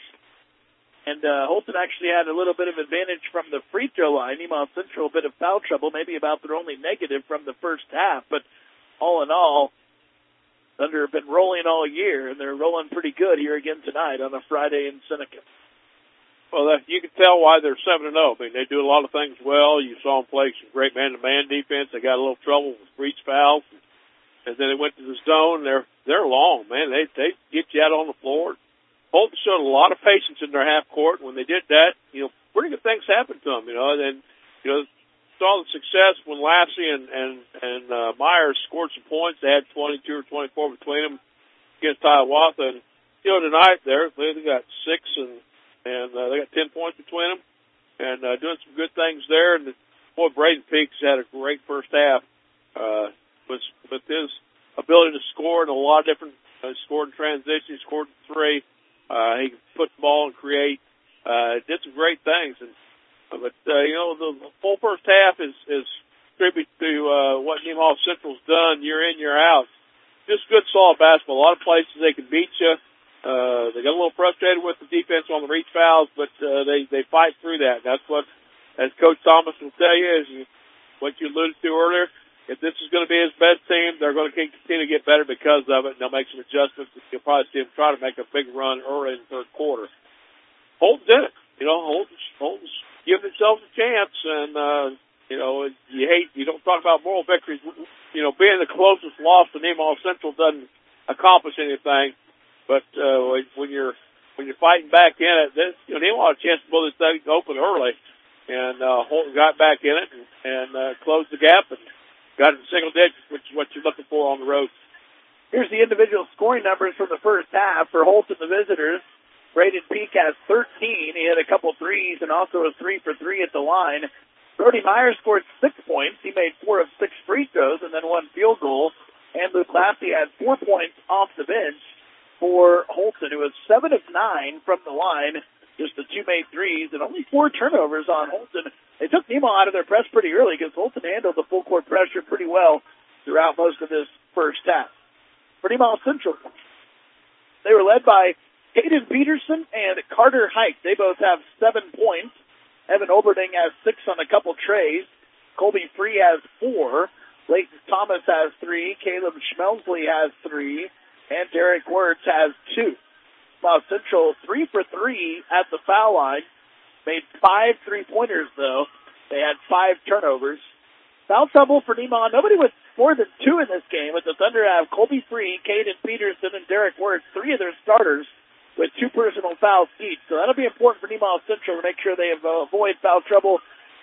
And uh, Holton actually had a little bit of advantage from the free throw line. Nemaha Central, a bit of foul trouble, maybe about their only negative from the first half. But all in all, Thunder have been rolling all year, and they're rolling pretty good here again tonight on a Friday in Seneca. Well, that, you can tell why they're seven and oh. I mean, they do a lot of things well. You saw them play some great man-to-man defense. They got a little trouble with breach fouls. And then they went to the zone. They're they're long, man. They they get you out on the floor. Holton showed a lot of patience in their half court. When they did that, you know, pretty good things happened to them, you know. And then, you know, saw the success when Lassie and, and, and uh, Myers scored some points. They had twenty-two or twenty-four between them against Hiawatha. And, you know, tonight they're, they got six and, and uh, they got ten points between them and uh, doing some good things there. And, boy, Braden Peaks had a great first half uh, with, with his ability to score in a lot of different, uh, scored in transition, scored in three. Uh, he can put the ball and create, uh, did some great things. And, uh, but, uh, you know, the, the full first half is, is tribute to, uh, what Nemaha Central's done year in, year out. Just good, solid basketball. A lot of places they can beat you. Uh, they got a little frustrated with the defense on the reach fouls, but, uh, they, they fight through that. That's what, as Coach Thomas will tell you, is what you alluded to earlier. If this is going to be his best team, they're going to continue to get better because of it, and they'll make some adjustments. You'll probably see them try to make a big run early in the third quarter. Holton's in it. You know, Holton's, Holton's giving themselves a chance, and, uh, you know, you hate, you don't talk about moral victories. You know, being the closest loss to Nemaha Central doesn't accomplish anything, but uh, when you're when you're fighting back in it, this, you know, Nemaha had a chance to blow this thing open early, and uh, Holton got back in it and, and uh, closed the gap and got it in single digits, which is what you're looking for on the road. Here's the individual scoring numbers from the first half for Holton, the visitors. Braden Peak has thirteen. He hit a couple threes and also a three for three at the line. Brody Myers scored six points. He made four of six free throws and then one field goal. And Luke Lassie had four points off the bench for Holton, who was seven of nine from the line. Just the two made threes and only four turnovers on Holton. They took Nemaha out of their press pretty early because Holton handled the full court pressure pretty well throughout most of this first half. For Nemaha Central, they were led by Caden Peterson and Carter Hike. They both have seven points. Evan Oberding has six on a couple trays. Colby Free has four. Leighton Thomas has three. Caleb Schmelsley has three. And Derek Wirtz has two. Nemaha Central, three for three at the foul line. Made five three-pointers, though. They had five turnovers. Foul trouble for Nemaha. Nobody with more than two in this game, but the Thunder have Colby Free, Caden Peterson, and Derek Wirtz, three of their starters, with two personal fouls each. So that'll be important for Nemaha Central to make sure they avoid foul trouble,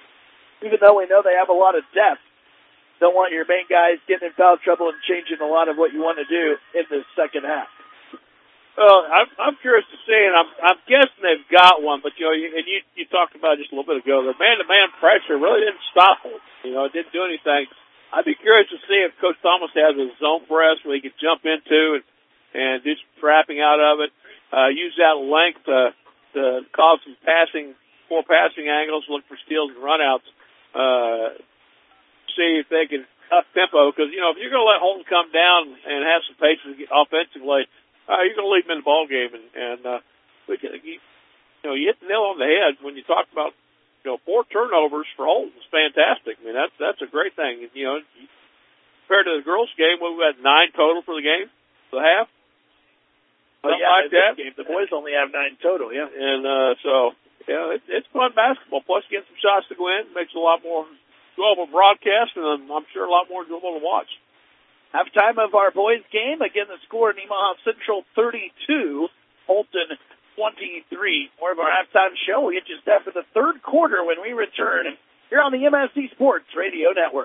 even though we know they have a lot of depth. Don't want your main guys getting in foul trouble and changing a lot of what you want to do in this second half. Well, I'm, I'm curious to see, and I'm, I'm guessing they've got one, but, you know, you, and you, you talked about it just a little bit ago, the man-to-man pressure really didn't stop him. You know, it didn't do anything. I'd be curious to see if Coach Thomas has a zone press where he could jump into and, and do some trapping out of it, uh, use that length to, to cause some passing, poor passing angles, look for steals and runouts, uh, see if they can up tempo, because, you know, if you're going to let Holton come down and have some patience offensively, uh, you're going to leave him in the ball game, and, and uh, we can, you, you know, you hit the nail on the head when you talk about, you know, four turnovers for Holton is fantastic. I mean, that's that's a great thing. You know, compared to the girls' game, we had nine total for the game, for the half. Well, yeah, like that. Game, the boys only have nine total, yeah. And uh, so, yeah, it, it's fun basketball. Plus, getting some shots to go in makes it a lot more enjoyable broadcast, and I'm sure a lot more enjoyable to watch. Halftime of our boys' game. Again, the score, Nemaha Central thirty-two, Holton twenty-three. More of our halftime show. We'll get you set for the third quarter when we return here on the M S C Sports Radio Network.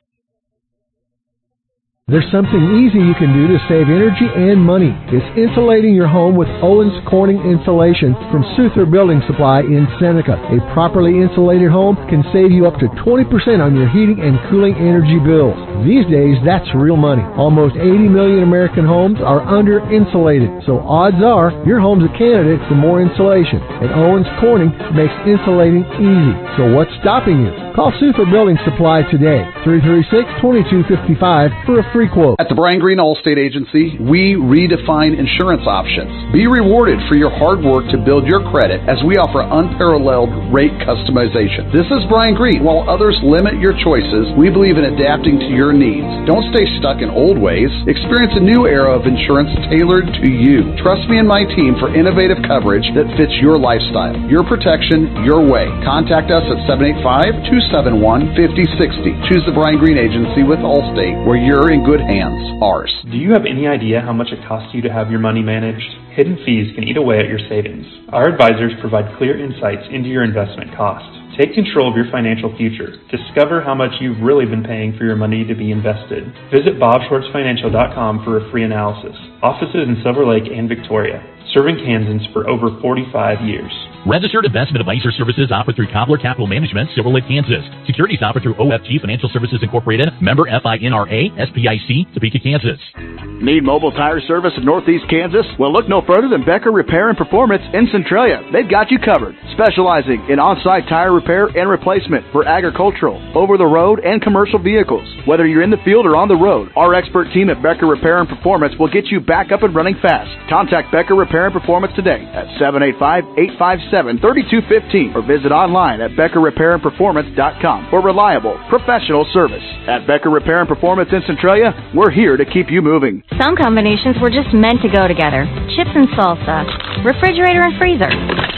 There's something easy you can do to save energy and money. It's insulating your home with Owens Corning Insulation from Souther Building Supply in Seneca. A properly insulated home can save you up to twenty percent on your heating and cooling energy bills. These days, that's real money. Almost eighty million American homes are under-insulated, so odds are your home's a candidate for more insulation. And Owens Corning makes insulating easy. So what's stopping you? Call Souther Building Supply today, three three six, two two five five for a free quote. At the Brian Green Allstate Agency, we redefine insurance options. Be rewarded for your hard work to build your credit as we offer unparalleled rate customization. This is Brian Green. While others limit your choices, we believe in adapting to your needs. Don't stay stuck in old ways. Experience a new era of insurance tailored to you. Trust me and my team for innovative coverage that fits your lifestyle, your protection, your way. Contact us at seven eight five, two seven one, five zero six zero. Choose the Brian Green Agency with Allstate, where you're in good hands. Ours. Do you have any idea how much it costs you to have your money managed? Hidden fees can eat away at your savings. Our advisors provide clear insights into your investment costs. Take control of your financial future. Discover how much you've really been paying for your money to be invested. Visit bob schwartz financial dot com for a free analysis. Offices in Silver Lake and Victoria. Serving Kansans for over forty-five years. Registered investment advisor services offered through Cobbler Capital Management, Silver Lake, Kansas. Securities offered through O F G Financial Services Incorporated, member F I N R A, S P I C, Topeka, Kansas. Need mobile tire service in Northeast Kansas? Well, look no further than Becker Repair and Performance in Centralia. They've got you covered, specializing in on-site tire repair and replacement for agricultural, over-the-road, and commercial vehicles. Whether you're in the field or on the road, our expert team at Becker Repair and Performance will get you back up and running fast. Contact Becker Repair and Performance today at seven eight five, eight five seven, three two one five or visit online at becker repair and performance dot com for reliable, professional service. At Becker Repair and Performance in Centralia, we're here to keep you moving. Some combinations were just meant to go together. Chips and salsa, refrigerator and freezer,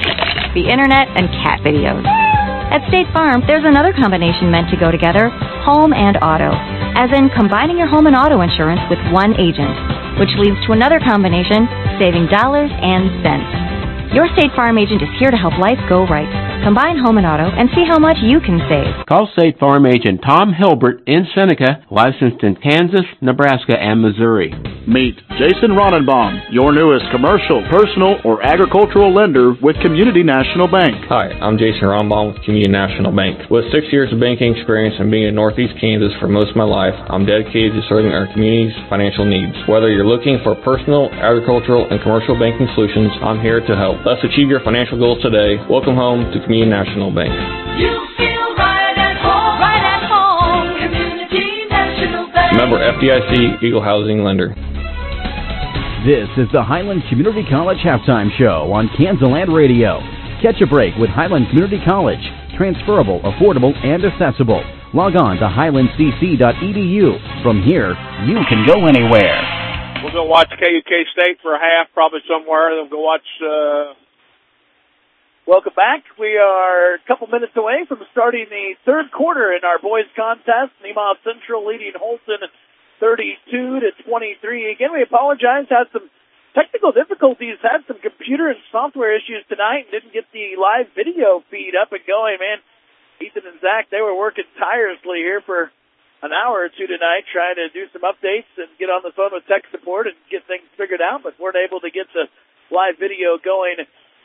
the internet and cat videos. At State Farm, there's another combination meant to go together, home and auto, as in combining your home and auto insurance with one agent, which leads to another combination, saving dollars and cents. Your State Farm agent is here to help life go right. Combine home and auto and see how much you can save. Call State Farm agent Tom Hilbert in Seneca, licensed in Kansas, Nebraska, and Missouri. Meet Jason Ronenbaum, your newest commercial, personal, or agricultural lender with Community National Bank. Hi, I'm Jason Ronenbaum with Community National Bank. With six years of banking experience and being in Northeast Kansas for most of my life, I'm dedicated to serving our community's financial needs. Whether you're looking for personal, agricultural, and commercial banking solutions, I'm here to help. Let's achieve your financial goals today. Welcome home to Community National Bank. You feel right at home, right at home. Community National Bank. Member F D I C, Eagle Housing Lender. This is the Highland Community College Halftime Show on Kansaland Radio. Catch a break with Highland Community College. Transferable, affordable, and accessible. Log on to highland c c dot e d u. From here, you can go anywhere. We'll go watch K U K State for a half, probably somewhere. Then we'll go watch... Uh... Welcome back. We are a couple minutes away from starting the third quarter in our boys contest. Nemaha Central leading Holton thirty-two to twenty-three. Again, we apologize. Had some technical difficulties. Had some computer and software issues tonight and didn't get the live video feed up and going. Man, Ethan and Zach, they were working tirelessly here for an hour or two tonight trying to do some updates and get on the phone with tech support and get things figured out, but weren't able to get the live video going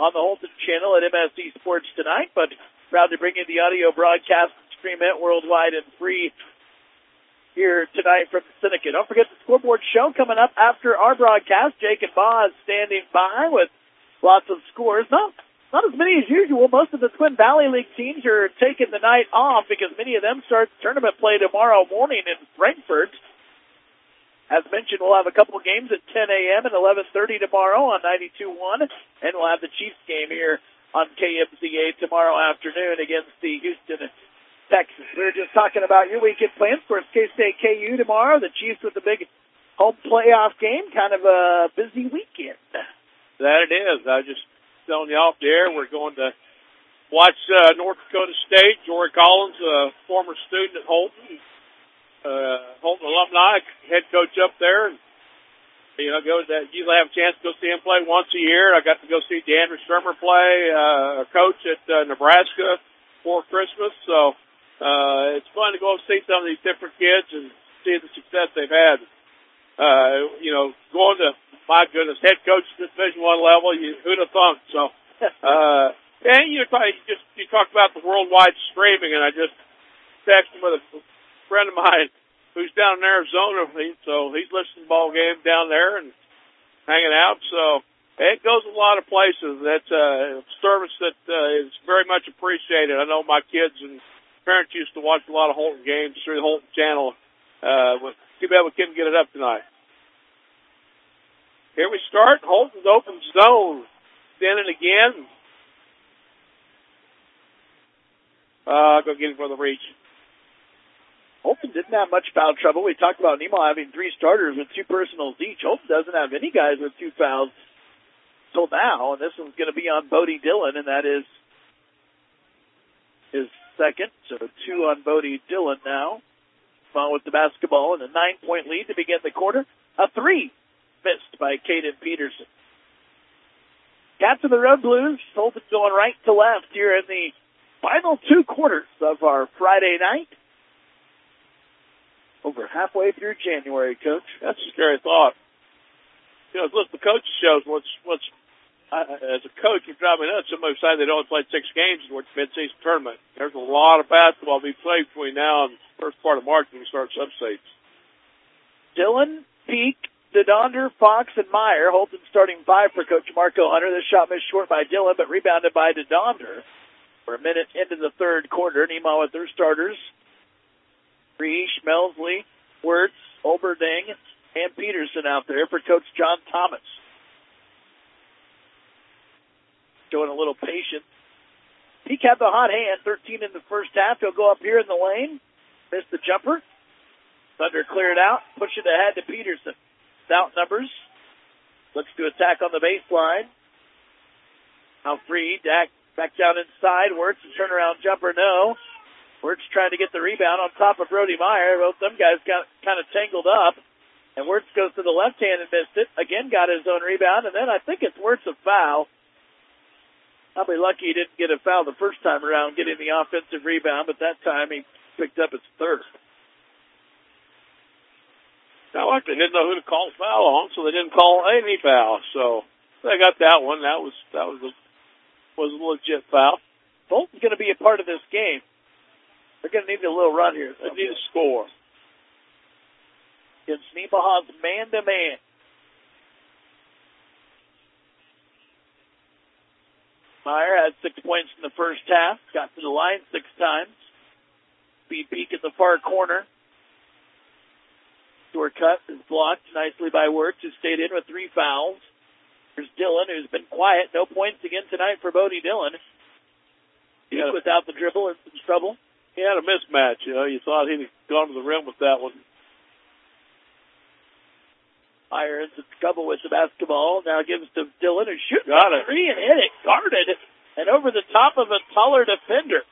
on the Holton channel at M S C Sports tonight, but proud to bring you the audio broadcast and stream it worldwide and free here tonight from Seneca. Don't forget the scoreboard show coming up after our broadcast. Jake and Boz standing by with lots of scores. Not, not as many as usual. Most of the Twin Valley League teams are taking the night off because many of them start tournament play tomorrow morning in Frankfort. As mentioned, we'll have a couple of games at ten a.m. and eleven thirty tomorrow on ninety-two point one, and we'll have the Chiefs game here on K M Z A tomorrow afternoon against the Houston Texans. We were just talking about your weekend plans. Of course, K-State K U tomorrow, the Chiefs with the big home playoff game. Kind of a busy weekend. That it is. I was just telling you off the air, we're going to watch uh, North Dakota State. Jory Collins, a former student at Holton, uh, Holton alumni, head coach up there. And, you know, go to, usually have a chance to go see him play once a year. I got to go see DeAndre Sturmer play, uh, a coach at uh, Nebraska for Christmas. So uh, it's fun to go and see some of these different kids and see the success they've had. Uh, you know, going to, my goodness, head coach at Division One level, you, who'd have thunk? So, uh, and you, you just, you talk about the worldwide streaming, and I just texted with a friend of mine who's down in Arizona, he, so he's listening to the ball game down there and hanging out. So it goes a lot of places. That's a service that uh, is very much appreciated. I know my kids and parents used to watch a lot of Holton games through the Holton channel. Uh, with, too bad we couldn't get it up tonight. Here we start. Holton's open zone. Then and again. Uh, go get him for the reach. Holton didn't have much foul trouble. We talked about Nemo having three starters with two personals each. Holton doesn't have any guys with two fouls till now, and this one's going to be on Bodie Dillon, and that is his second. So two on Bodie Dillon now. On with the basketball and a nine-point lead to begin the quarter. A three missed by Caden Peterson. Cats of the Road Blues. Holton going right to left here in the final two quarters of our Friday night. Over halfway through January, Coach. That's a scary thought. You know, listen, the coach shows what's, what's, uh, as a coach, you're driving nuts. Somebody decided they'd only played six games towards the mid-season tournament. There's a lot of basketball to be played between now and the first part of March when we start substates. Dillon, Peak, DeDonder, Fox, and Meyer. Holton starting five for Coach Marco Hunter. This shot missed short by Dillon, but rebounded by DeDonder. For a minute into the third quarter, Nemo with their starters. Free, Schmelsley, Wirtz, Olberding, and Peterson out there for Coach John Thomas. Showing a little patience. Peak had the hot hand, thirteen in the first half. He'll go up here in the lane. Missed the jumper. Thunder cleared out. Push it ahead to Peterson. Stout numbers. Looks to attack on the baseline. Now free. Dak back down inside. Wirtz, a turnaround jumper. No. Wirtz trying to get the rebound on top of Brody Meyer. Both them guys got kind of tangled up. And Wirtz goes to the left hand and missed it. Again got his own rebound. And then I think it's Wirtz a foul. Probably lucky he didn't get a foul the first time around getting the offensive rebound, but that time he picked up his third. Sound like they didn't know who to call foul on, so they didn't call any foul. So they got that one. That was that was a was a legit foul. Bolton's going to be a part of this game. They're going to need a little run here. They need a score. Against Nemaha's man-to-man. Meyer had six points in the first half. Got to the line six times. Speed peak in the far corner. Short cut is blocked nicely by Wirtz, who stayed in with three fouls. There's Dillon, who's been quiet. No points again tonight for Bodie Dillon. He's without the dribble in some trouble. He had a mismatch, you know. You thought he'd gone to the rim with that one. Meyer in some trouble with the basketball. Now gives to Dillon, who shoots Got a it. three and hit it. Guarded and over the top of a taller defender.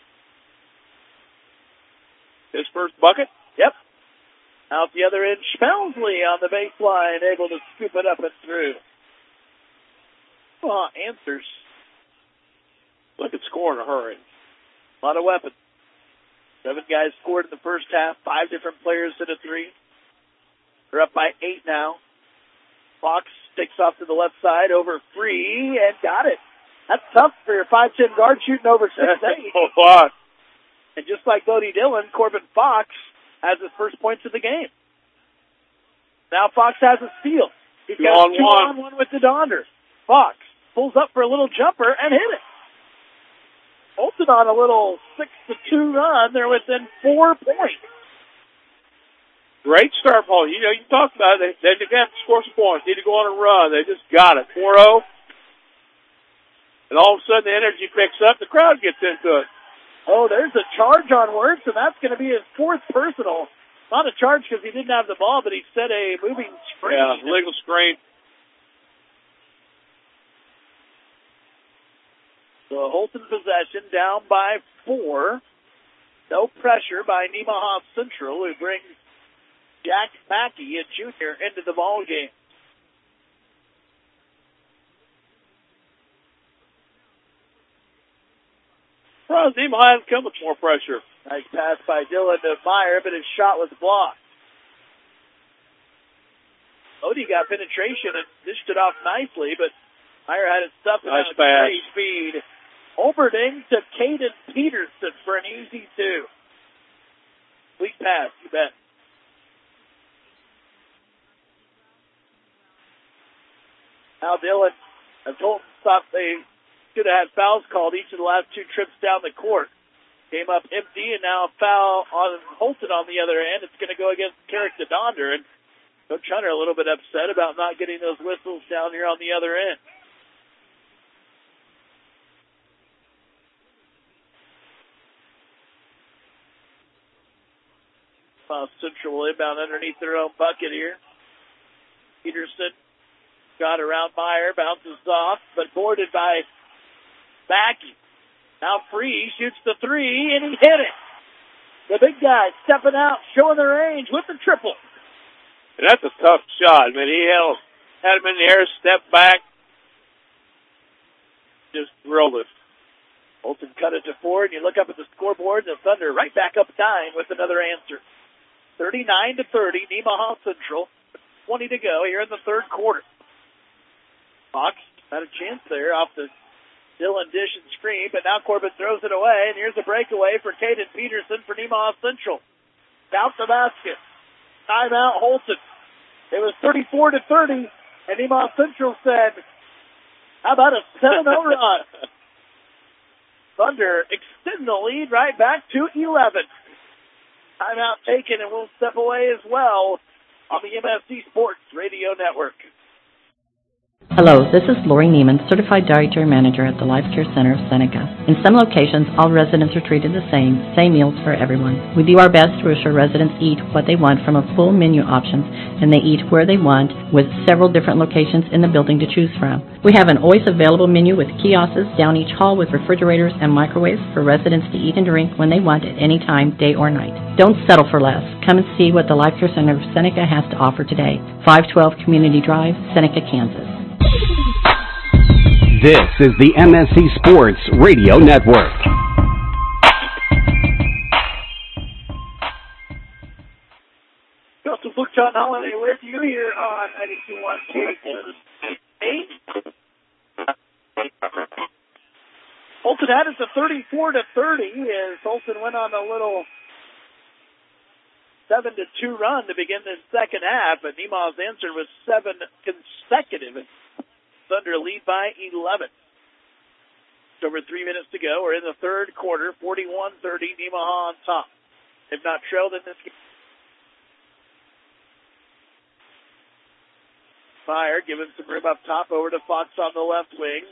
His first bucket? Yep. Out the other end, Schmelsley on the baseline, able to scoop it up and through. Well, answers. Look at score in a hurry. A lot of weapons. Seven guys scored in the first half. Five different players hit a three. They're up by eight now. Fox sticks off to the left side over free and got it. That's tough for your five ten guard shooting over six eight. A lot. And just like Bodie Dillon, Corbin Fox has his first points of the game. Now Fox has a steal. He's Two got on a two one. on one with the Donder. Fox pulls up for a little jumper and hit it. Holton on a little six to two run. They're within four points. Great start, Paul. You know, you talked about it. They, they got to score some points. Need to go on a run. They just got it. four oh. And all of a sudden the energy picks up. The crowd gets into it. Oh, there's a charge on Wirtz, and that's going to be his fourth personal. Not a charge because he didn't have the ball, but he set a moving screen. Yeah, legal screen. So Holton possession down by four. No pressure by Nemaha Central, who brings Jack Mackey, a junior, into the ball game. Well, Nemaha hasn't come with more pressure. Nice pass by Dylan to Meyer, but his shot was blocked. Odie got penetration and dished it off nicely, but Meyer had it stuffed Nice on a pass. great feed. Overding to Caden Peterson for an easy two. Weak pass, you bet. Now Dylan, as Holton stopped, they should have had fouls called each of the last two trips down the court. Came up empty, and now a foul on Holton on the other end. It's going to go against Carrick the Donder, and Coach Hunter a little bit upset about not getting those whistles down here on the other end. Uh, Central will inbound underneath their own bucket here. Peterson got around Meyer, bounces off, but boarded by Mackey. Now free, shoots the three, and he hit it. The big guy stepping out, showing the range with the triple. And that's a tough shot. I mean, he held, had him in the air, stepped back, just drilled it. Holton cut it to four, and you look up at the scoreboard, and the Thunder right back up nine with another answer. thirty-nine to thirty, Nemaha Central. twenty to go here in the third quarter. Fox had a chance there off the Dylan dish and screen, but now Corbin throws it away, and here's a breakaway for Caden Peterson for Nemaha Central. Out the basket. Timeout Holton. It was thirty-four to thirty, and Nemaha Central said, how about a seven oh run? Thunder extend the lead right back to eleven. Timeout taken, and we'll step away as well on the M S C Sports Radio Network. Hello, this is Lori Neiman, Certified Dietary Manager at the Life Care Center of Seneca. In some locations, all residents are treated the same, same meals for everyone. We do our best to assure residents eat what they want from a full menu options, and they eat where they want with several different locations in the building to choose from. We have an always available menu with kiosks down each hall with refrigerators and microwaves for residents to eat and drink when they want at any time, day or night. Don't settle for less. Come and see what the Life Care Center of Seneca has to offer today. five twelve Community Drive, Seneca, Kansas. This is the M S C Sports Radio Network. Justin Luke John Holiday with you here on ninety-two point one K eight. Holton had it to thirty-four to thirty as Holton went on a little seven to two run to begin the second half, but Nemaha's answer was seven consecutive. Thunder lead by eleven. Just over three minutes to go. We're in the third quarter, forty-one thirty, Nemaha on top. They've not trailed in this game. Fire giving some room up top over to Fox on the left wing.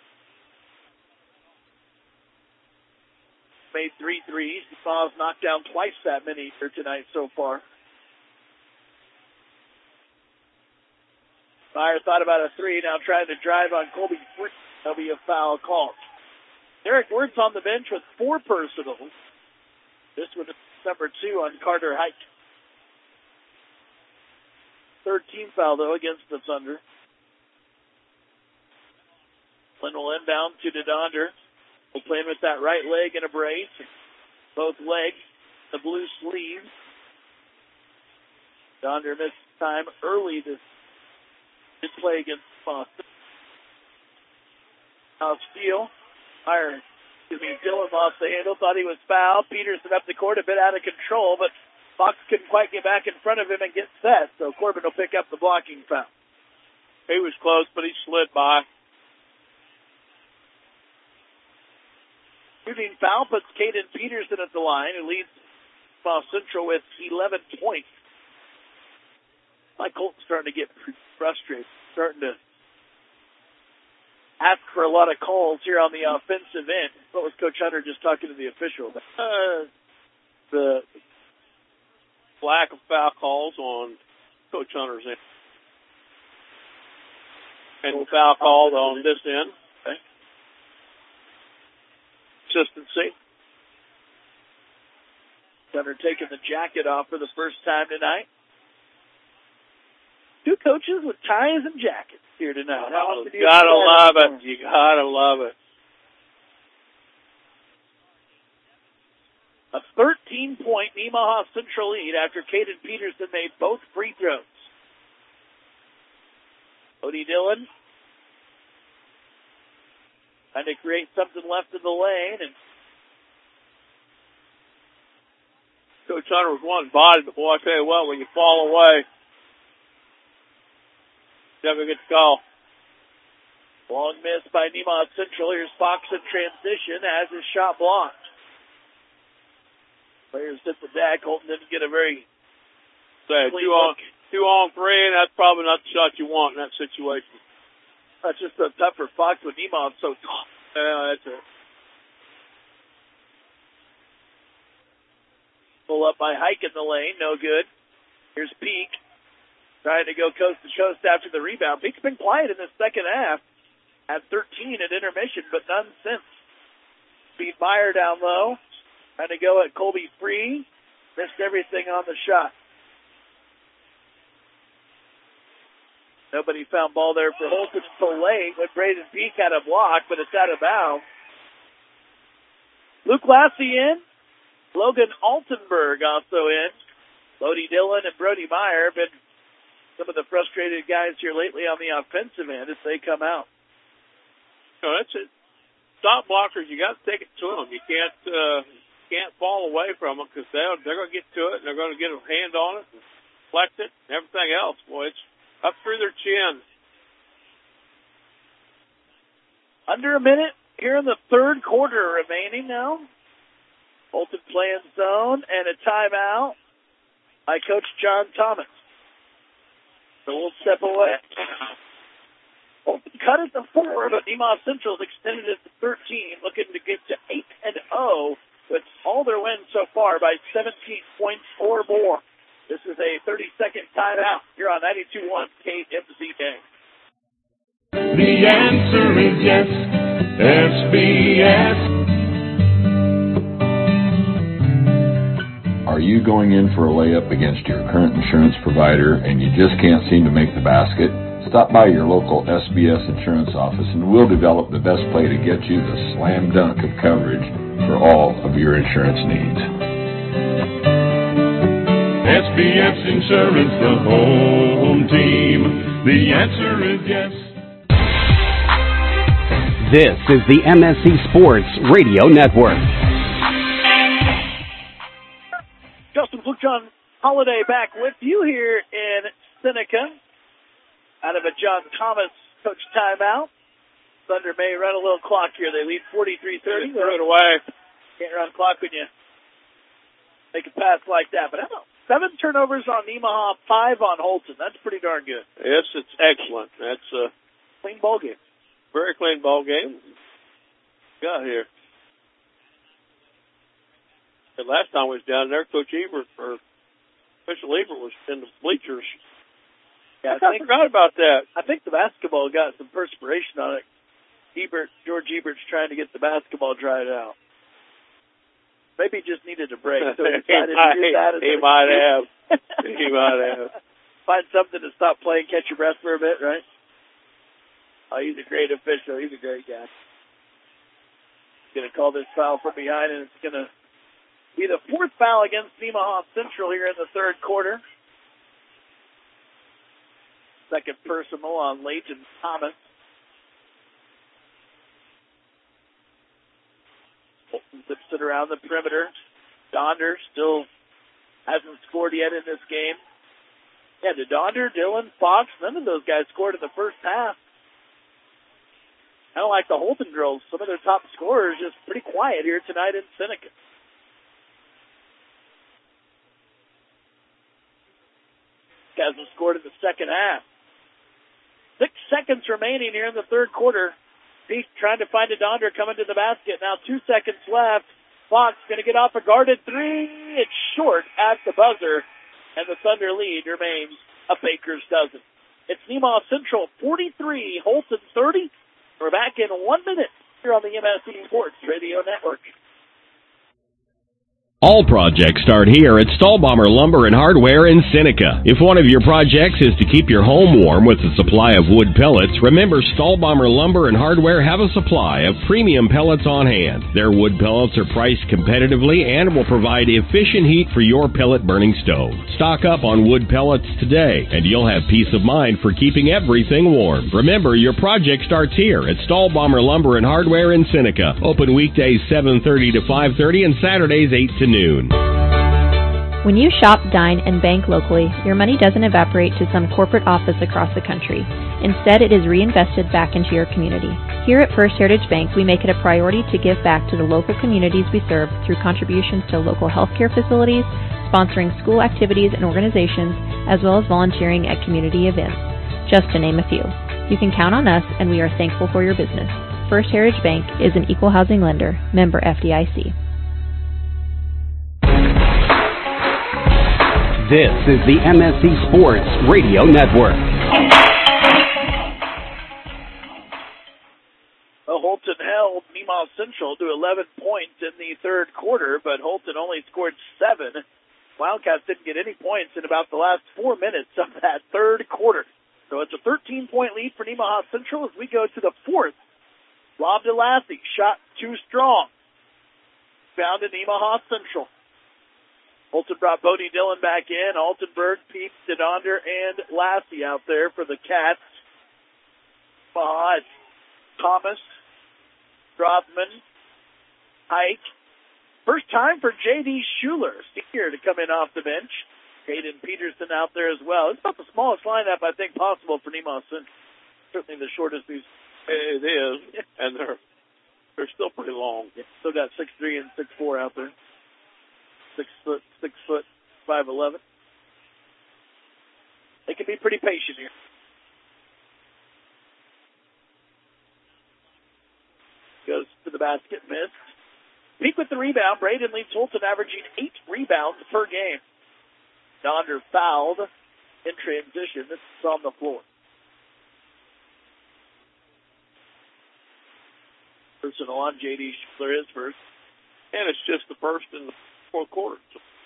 Made three threes. Nemaha's knocked down twice that many here tonight so far. Meyer thought about a three, now trying to drive on Colby Fritz. That'll be a foul call. Derek Wirtz on the bench with four personals. This one is number two on Carter Hike. Third team foul, though, against the Thunder. Flynn will inbound to DeDonder. We'll play him with that right leg in a brace. Both legs, the blue sleeves. DeDonder missed time early this His play against Boston. Now steal. Or, excuse me, Dillon lost the handle, thought he was fouled. Peterson up the court, a bit out of control, but Fox couldn't quite get back in front of him and get set, so Corbin will pick up the blocking foul. He was close, but he slid by. Shooting foul puts Caden Peterson at the line, who leads South Central with eleven points. Mike Colton's starting to get frustrated, starting to ask for a lot of calls here on the offensive end. What was Coach Hunter just talking to the official about? Uh, the lack of foul calls on Coach Hunter's end. And foul called on this end. Okay. Consistency. Hunter taking the jacket off for the first time tonight. Two coaches with ties and jackets here tonight. Oh, you gotta love it. You gotta love it. A thirteen-point Nemaha Central lead after Caden Peterson made both free throws. Odie Dillon trying to create something left in the lane, and Coach Hunter was one body, but boy, I tell you what, when you fall away, never get the call. Long miss by Nemaha Central. Here's Fox in transition, has his shot blocked. Players hit the deck. Colton didn't get a very say two on two on three, and that's probably not the shot you want in that situation. That's just so tough for Fox when Nemaha's so tough. Yeah, that's it. Pull up by Hike in the lane, no good. Here's Peak trying to go coast to coast after the rebound. Peak's been quiet in the second half. Had thirteen at intermission, but none since. Speed Meyer down low. Trying to go at Colby Free. Missed everything on the shot. Nobody found ball there for Holton until late when Braden Peak had a block, but it's out of bounds. Luke Lassie in. Logan Altenberg also in. Lodi Dillon and Brody Meyer have been some of the frustrated guys here lately on the offensive end as they come out. No, that's it. Stop blockers, you got to take it to them. You can't uh, can't fall away from them because they're, they're going to get to it and they're going to get a hand on it and flex it and everything else. Boy, it's up through their chin. Under a minute here in the third quarter remaining now. Bolton playing zone and a timeout by Coach John Thomas. So we'll step away. Bolton cut it to four, but Nemaha Central's extended it to thirteen, looking to get to eight and oh with all their wins so far by seventeen points or more. This is a thirty-second timeout here on ninety-two point one K M Z K. The answer is yes, S B S. Are you going in for a layup against your current insurance provider and you just can't seem to make the basket? Stop by your local S B S insurance office and we'll develop the best play to get you the slam dunk of coverage for all of your insurance needs. S B S Insurance, the home team. The answer is yes. This is the M S C Sports Radio Network. Justin Fluke, John Holiday back with you here in Seneca. Out of a John Thomas coach timeout. Thunder may run a little clock here. They lead forty-three thirty. Throw it away. Can't run clock when you make a pass like that. But how about seven turnovers on Nemaha, five on Holton? That's pretty darn good. Yes, it's excellent. That's a clean ball game. Very clean ball game. Got here. The last time we was down there, Coach Ebert, or Official Ebert, was in the bleachers. Yeah, I, I think, forgot about that. I think the basketball got some perspiration on it. Ebert, George Ebert's trying to get the basketball dried out. Maybe he just needed a break, so he decided might, to do that. As he an might excuse. have. He might have. Find something to stop playing, catch your breath for a bit, right? Oh, he's a great official. He's a great guy. He's going to call this foul from behind, and it's going to be the fourth foul against Nemaha Central here in the third quarter. Second personal on Leighton Thomas. it around the perimeter. Donder still hasn't scored yet in this game. Yeah, the Donder, Dillon, Fox, none of those guys scored in the first half. Kind of like the Holton girls. Some of their top scorers just pretty quiet here tonight in Seneca. Hasn't scored in the second half. Six seconds remaining here in the third quarter. Peak trying to find a Donder coming to the basket. Now two seconds left. Fox going to get off a guarded three. It's short at the buzzer. And the Thunder lead remains a baker's dozen. It's Nemaha Central forty-three, Holton thirty. We're back in one minute here on the M S C Sports Radio Network. All projects start here at Stahlbomber Lumber and Hardware in Seneca. If one of your projects is to keep your home warm with a supply of wood pellets, remember Stahlbomber Lumber and Hardware have a supply of premium pellets on hand. Their wood pellets are priced competitively and will provide efficient heat for your pellet burning stove. Stock up on wood pellets today, and you'll have peace of mind for keeping everything warm. Remember, your project starts here at Stahlbomber Lumber and Hardware in Seneca. Open weekdays seven thirty to five thirty and Saturdays eight to noon. When you shop, dine, and bank locally, your money doesn't evaporate to some corporate office across the country. Instead, it is reinvested back into your community. Here at First Heritage Bank, we make it a priority to give back to the local communities we serve through contributions to local healthcare facilities, sponsoring school activities and organizations, as well as volunteering at community events, just to name a few. You can count on us, and we are thankful for your business. First Heritage Bank is an equal housing lender, member F D I C. This is the M S C Sports Radio Network. Well, Holton held Nemaha Central to eleven points in the third quarter, but Holton only scored seven. Wildcats didn't get any points in about the last four minutes of that third quarter. So it's a thirteen-point lead for Nemaha Central as we go to the fourth. Rob DeLassey, shot too strong. Found in Nemaha Central. Holton brought Bodie Dillon back in. Altenberg, Peep, Donder, and Lassie out there for the Cats. Behind Thomas, Drothman, Hike. First time for J D Schuler, senior, to come in off the bench. Hayden Peterson out there as well. It's about the smallest lineup, I think, possible for Nemaha Central. Certainly the shortest we've. It is, and they're they're still pretty long. Yeah, still got six three and six four out there. Six foot, six foot, five eleven. They can be pretty patient here. Goes to the basket, missed. Peak with the rebound. Braden leads Holton, averaging eight rebounds per game. Donder fouled in transition. This is on the floor. Personal on J D Schuler is first. And it's just the first in the fourth quarter.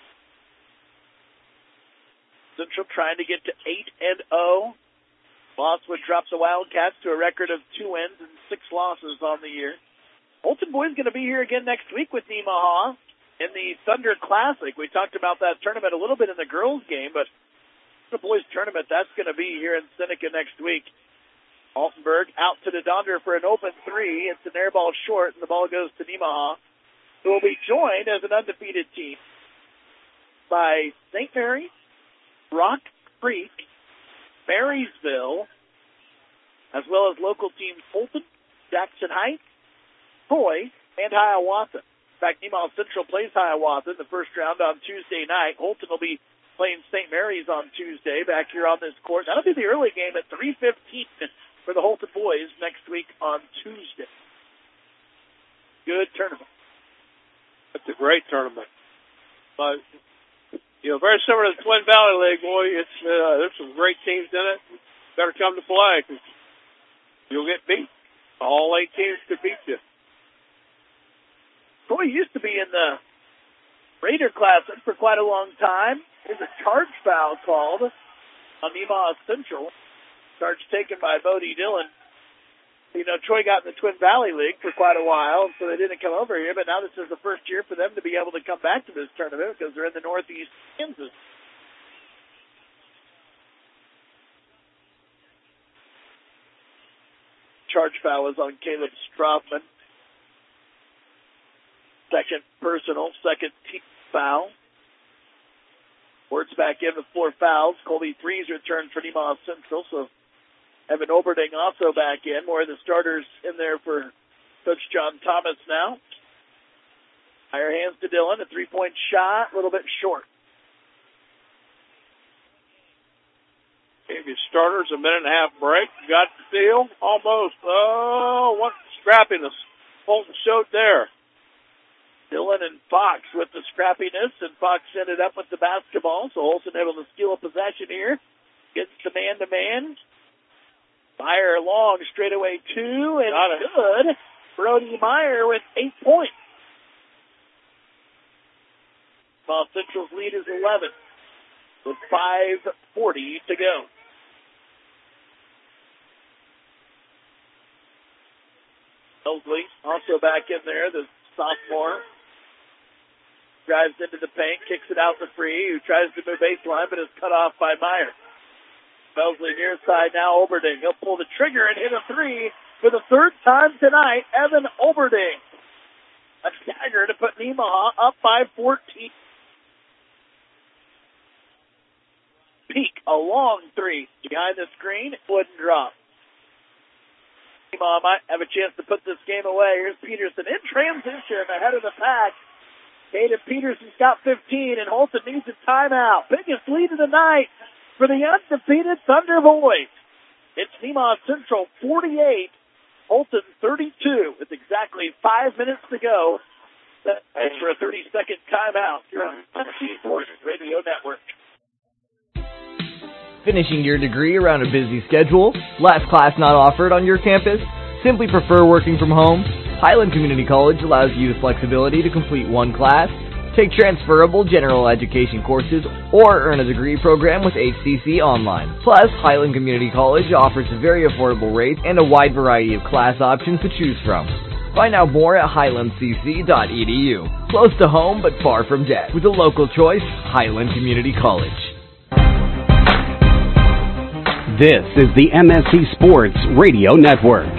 Central trying to get to eight and oh. Mosswood drops the Wildcats to a record of two wins and six losses on the year. Holton Boys going to be here again next week with Nemaha in the Thunder Classic. We talked about that tournament a little bit in the girls' game, but the boys' tournament, that's going to be here in Seneca next week. Altenberg out to the Donder for an open three. It's an air ball short, and the ball goes to Nemaha, who will be joined as an undefeated team by Saint Mary, Rock Creek, Marysville, as well as local teams Holton, Jackson Heights, Troy, and Hiawatha. In fact, Nemaha Central plays Hiawatha in the first round on Tuesday night. Holton will be playing Saint Mary's on Tuesday back here on this court. That'll be the early game at three fifteen for the Holton boys next week on Tuesday. Good tournament. It's a great tournament. But, you know, very similar to the Twin Valley League, boy. It's uh, there's some great teams in it. Better come to play because you'll get beat. All eight teams could beat you. Troy used to be in the Raider Classic for quite a long time. There's a charge foul called on Nemaha Central. Charge taken by Bodie Dillon. You know, Troy got in the Twin Valley League for quite a while, so they didn't come over here, but now this is the first year for them to be able to come back to this tournament because they're in the Northeast Kansas. Charge foul is on Caleb Strothman. Second personal, second team foul. Words back in with four fouls. Colby Freeze returned for Nemaha Central, so Evan Oberding also back in. More of the starters in there for Coach John Thomas now. Higher hands to Dillon. A three-point shot, a little bit short. Gave your starters a minute and a half break. Got the steal. Almost. Oh, what scrappiness Holton showed there. Dillon and Fox with the scrappiness, and Fox ended up with the basketball, so Olsen able to steal a possession here. Gets the man-to-man. Meyer long, straightaway two, and good. Brody Meyer with eight points. While Central's lead is eleven with five forty to go. Mosley also back in there, the sophomore. Drives into the paint, kicks it out to Free, who tries to move baseline, but is cut off by Meyer. Mosley near side now, Oberding. He'll pull the trigger and hit a three for the third time tonight. Evan Oberding. A dagger to put Nemaha up by fourteen. Peak, a long three behind the screen, wouldn't drop. Nemaha might have a chance to put this game away. Here's Peterson in transition ahead of the pack. Caden Peterson's got fifteen, and Holton needs a timeout. Biggest lead of the night for the undefeated Thunder Boys. It's Nemaha Central forty-eight, Holton thirty-two, with exactly five minutes to go. That's for a thirty-second timeout. You're on M S C Sports Radio Network. Finishing your degree around a busy schedule? Last class not offered on your campus? Simply prefer working from home? Highland Community College allows you the flexibility to complete one class, take transferable general education courses, or earn a degree program with H C C Online. Plus, Highland Community College offers a very affordable rate and a wide variety of class options to choose from. Find out more at highland c c dot e d u. Close to home but far from debt. With a local choice, Highland Community College. This is the M S C Sports Radio Network.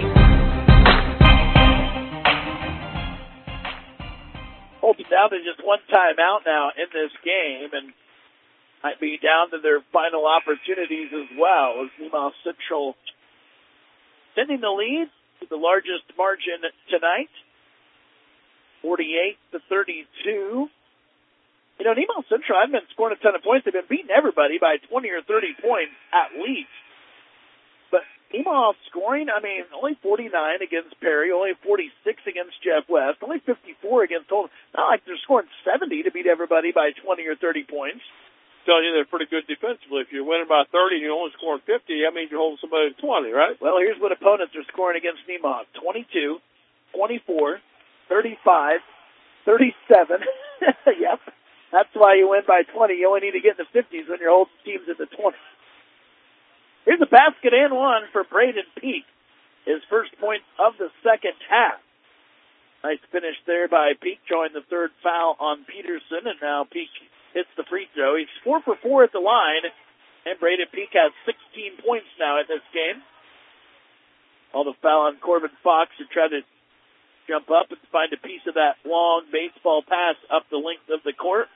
Holton down to just one timeout now in this game, and might be down to their final opportunities as well, as Nemaha Central sending the lead to the largest margin tonight, forty-eight to thirty-two. You know, Nemaha Central haven't been scoring a ton of points. They've been beating everybody by twenty or thirty points at least. But Nemaha scoring, I mean, only forty-nine against Perry, only forty-six against Jeff West, only fifty-four against Holton. Not like they're scoring seventy to beat everybody by twenty or thirty points. Telling you they're pretty good defensively. If you're winning by thirty and you're only scoring fifty, that means you're holding somebody to twenty, right? Well, here's what opponents are scoring against Nemaha. twenty-two, twenty-four, thirty-five, thirty-seven. Yep. That's why you win by twenty. You only need to get in the fifties when you're holding teams in the twenties. Here's a basket and one for Braden Peak. His first point of the second half. Nice finish there by Peak, drawing the third foul on Peterson, and now Peak hits the free throw. He's four for four at the line, and Braden Peak has sixteen points now in this game. All the foul on Corbin Fox, who tried to jump up and find a piece of that long baseball pass up the length of the court.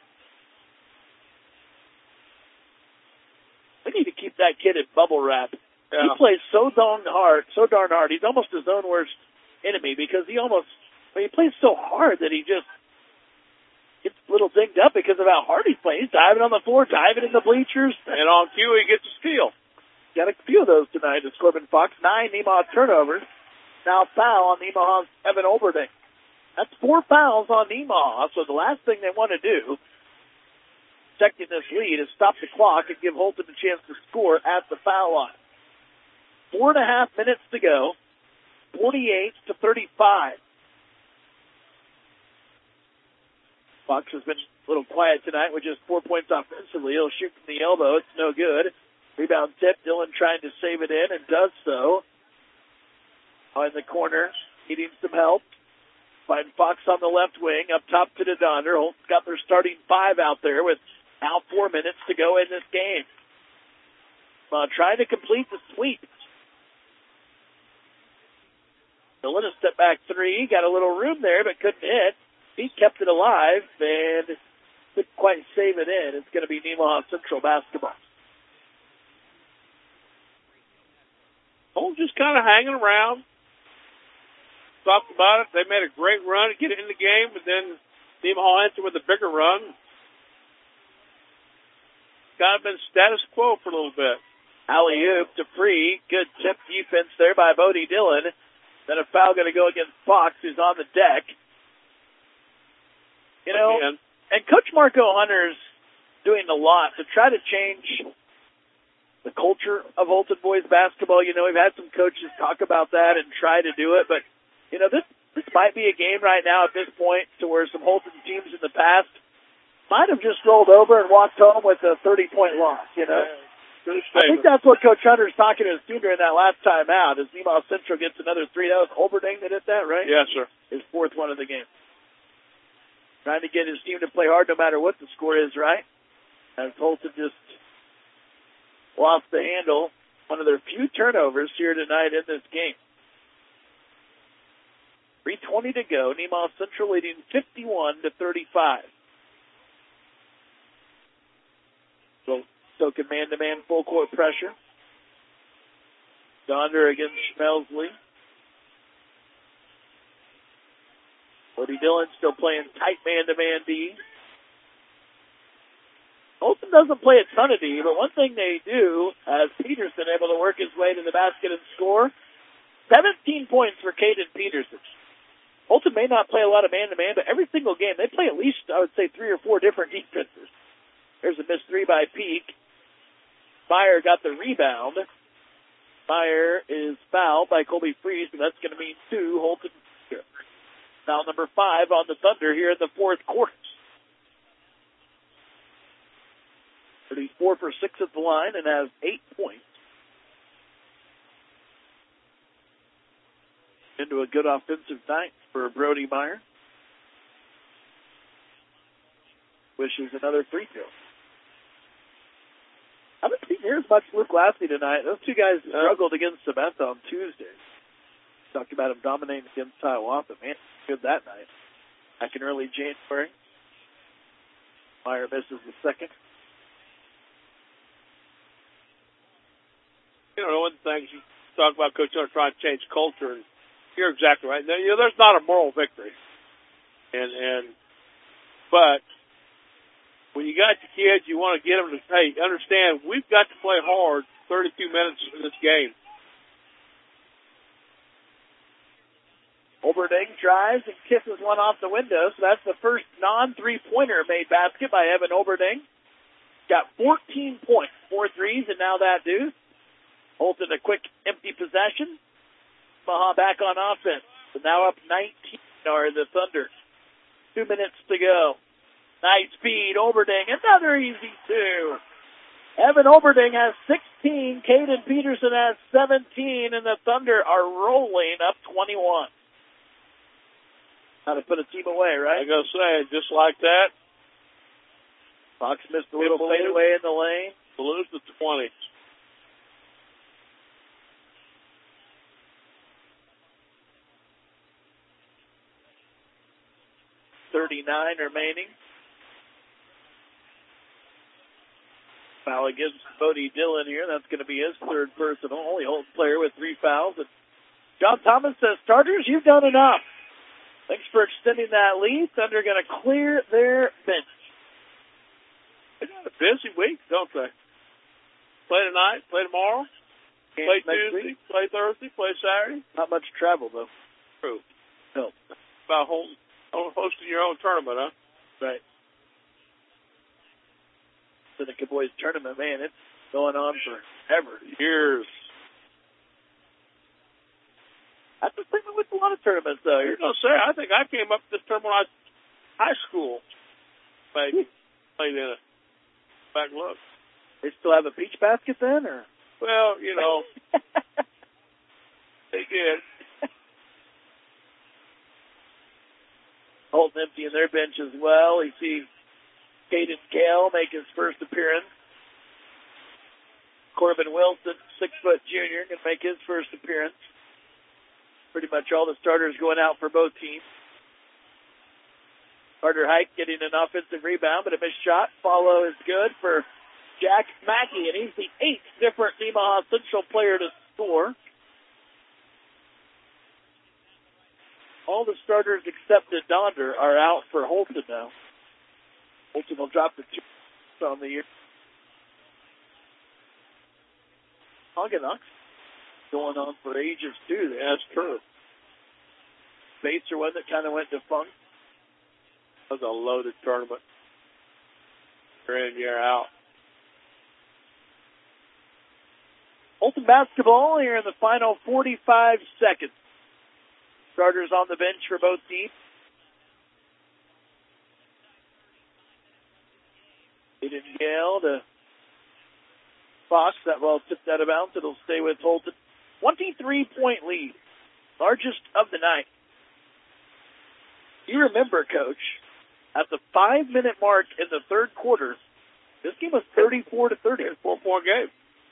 We need to keep that kid at bubble wrap. Yeah. He plays so darn hard, so darn hard. He's almost his own worst enemy because he almost, well, he plays so hard that he just gets a little dinged up because of how hard he's playing. He's diving on the floor, diving in the bleachers. And on cue, he gets a steal. Got a few of those tonight as Corbin Fox. Nine Nemaha turnovers. Now foul on Nemaha's Evan Oberding. That's four fouls on Nemaha. So the last thing they want to do, protecting this lead, is stop the clock and give Holton a chance to score at the foul line. Four and a half minutes to go. forty-eight to thirty-five. Fox has been a little quiet tonight with just four points offensively. He'll shoot from the elbow. It's no good. Rebound tip. Dillon trying to save it in and does so. In the corner, needing some help. Find Fox on the left wing, up top to the Donder. Holton's got their starting five out there with now four minutes to go in this game. Uh, trying to complete the sweep. Dillon a step back three, got a little room there, but couldn't hit. he kept it alive and couldn't quite save it in. It's going to be Nemaha Central basketball. Holt just kind of hanging around. Talked about it. They made a great run to get it in the game, but then Nemaha answered with a bigger run. Kind of been status quo for a little bit. Alley-oop to Free. Good tip defense there by Bodie Dillon. Then a foul going to go against Fox, who's on the deck. You know, Again. and Coach Marco Hunter's doing a lot to try to change the culture of Holton boys basketball. You know, we've had some coaches talk about that and try to do it, but, you know, this this might be a game right now at this point to where some Holton teams in the past might have just rolled over and walked home with a thirty-point loss, you know. I think that's what Coach Hunter's talking to his team during that last time out, as Nemaha Central gets another three. That was Oberding that did that, right? Yes, sir. His fourth one of the game. Trying to get his team to play hard no matter what the score is, right? As Holton just lost the handle. One of their few turnovers here tonight in this game. three twenty to go. Nemaha Central leading fifty-one to thirty-five. So, Stoken man-to-man full court pressure. Donder against Schmelsley. Bodie Dillon still playing tight man-to-man D. Holton doesn't play a ton of D, but one thing they do, as Peterson able to work his way to the basket and score, seventeen points for Caden Peterson. Holton may not play a lot of man-to-man, but every single game they play at least, I would say, three or four different defenses. There's a missed three by Peak. Meyer got the rebound. Meyer is fouled by Colby Freeze, but that's going to mean two. Holton foul number five on the Thunder here in the fourth quarter. thirty-four for six at the line and has eight points. Into a good offensive night for Brody Meyer. Wishes another free throw. I haven't seen near as much Luke Lassie tonight. Those two guys struggled against Samantha on Tuesday. Talked about him dominating against Hiawatha. Man, good that night. Back in early January. Meyer misses the second. You know, one of the things you talk about Coach Hunter trying to change culture, and you're exactly right. Now, you know, there's not a moral victory. And, and, but, when you got the kids, you want to get them to, hey, understand, we've got to play hard thirty-two minutes in this game. Oberding drives and kisses one off the window, so that's the first non-three-pointer made basket by Evan Oberding. Got fourteen points, four threes, and now that deuce. Holton a quick empty possession. Maha back on offense. So now up nineteen are the Thunder. Two minutes to go. Nice speed, Oberding, another easy two. Evan Oberding has sixteen, Caden Peterson has seventeen, and the Thunder are rolling up twenty-one. How to put a team away, right? I gotta say, just like that. Fox missed a little fadeaway in the lane. Lose the twenty. thirty-nine remaining. Foul against Bodie Dillon here. That's going to be his third personal. Only Holton player with three fouls. And John Thomas says, starters, you've done enough. Thanks for extending that lead. Thunder going to clear their bench. They got a busy week, don't they? Play tonight, play tomorrow, play Tuesday, play Thursday, play Saturday. Not much travel, though. True. No. About home, hosting your own tournament, huh? Right. Seneca Boys Tournament, man, it's going on forever. Years. That's the thing with a lot of tournaments, though. You're going to say, I think I came up to this tournament when I was high school. Maybe. Played in it. Back look. They still have a beach basket then, or? Well, you know. They did. Holton emptying their bench as well. You see Caden Gale make his first appearance. Corbin Wilson, six-foot junior, can make his first appearance. Pretty much all the starters going out for both teams. Carter Hike getting an offensive rebound, but a missed shot. Follow is good for Jack Mackey, and he's the eighth different Nemaha Central player to score. All the starters except Donder are out for Holton now. Holton will drop the two on the year. Hoganox going on for ages, too. That's true. Baser one that kind of went defunct. That was a loaded tournament. Year in, year out. Holton basketball here in the final forty-five seconds. Starters on the bench for both teams. Aiden Gale to Fox. That ball tipped out of bounds. It'll stay with Holton. twenty-three point lead. Largest of the night. You remember, Coach, at the five-minute mark in the third quarter, this game was thirty-four to thirty. It's a four-point game.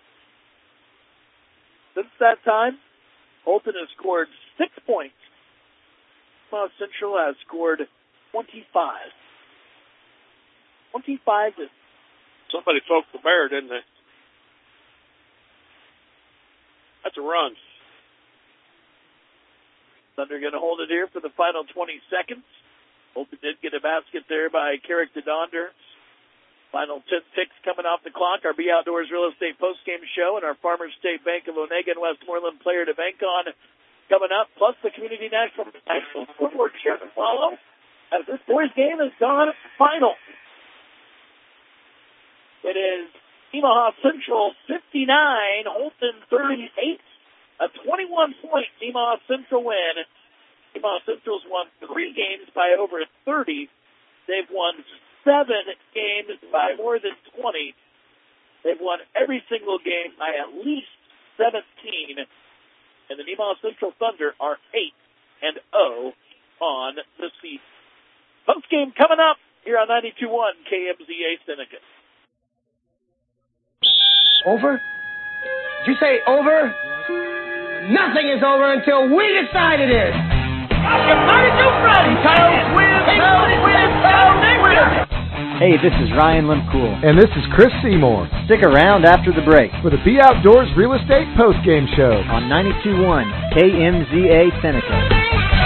Since that time, Holton has scored six points. South Central has scored twenty-five. twenty-five to... Somebody poked the bear, didn't they? That's a run. Thunder going to hold it here for the final twenty seconds. Holton did get a basket there by Carrick Donder. Final ten ticks coming off the clock. Our B Outdoors Real Estate postgame show and our Farmers State Bank of Onega and Westmoreland player to bank on coming up, plus the Community National National Scoreboard share to follow as this boys game has gone final. It is Nemaha Central fifty-nine, Holton thirty-eight, a twenty-one point Nemaha Central win. Nemaha Central's won three games by over thirty. They've won seven games by more than twenty. They've won every single game by at least seventeen. And the Nemaha Central Thunder are eight and oh on the season. Post game coming up here on ninety-two point one K M Z A Seneca. Over? Did you say over? Nothing is over until we decide it is. Hey, this is Ryan Limcool. And this is Chris Seymour. Stick around after the break for the B Outdoors Real Estate Postgame Show on ninety-two point one K M Z A Seneca.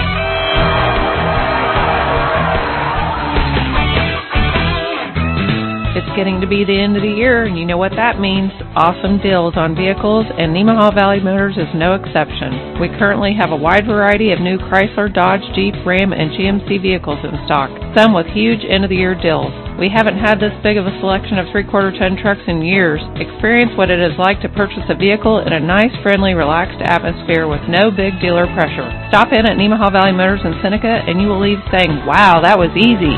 It's getting to be the end of the year, and you know what that means. Awesome deals on vehicles, and Nemaha Valley Motors is no exception. We currently have a wide variety of new Chrysler, Dodge, Jeep, Ram, and G M C vehicles in stock, some with huge end-of-the-year deals. We haven't had this big of a selection of three-quarter ton trucks in years. Experience what it is like to purchase a vehicle in a nice, friendly, relaxed atmosphere with no big dealer pressure. Stop in at Nemaha Valley Motors in Seneca, and you will leave saying, wow, that was easy.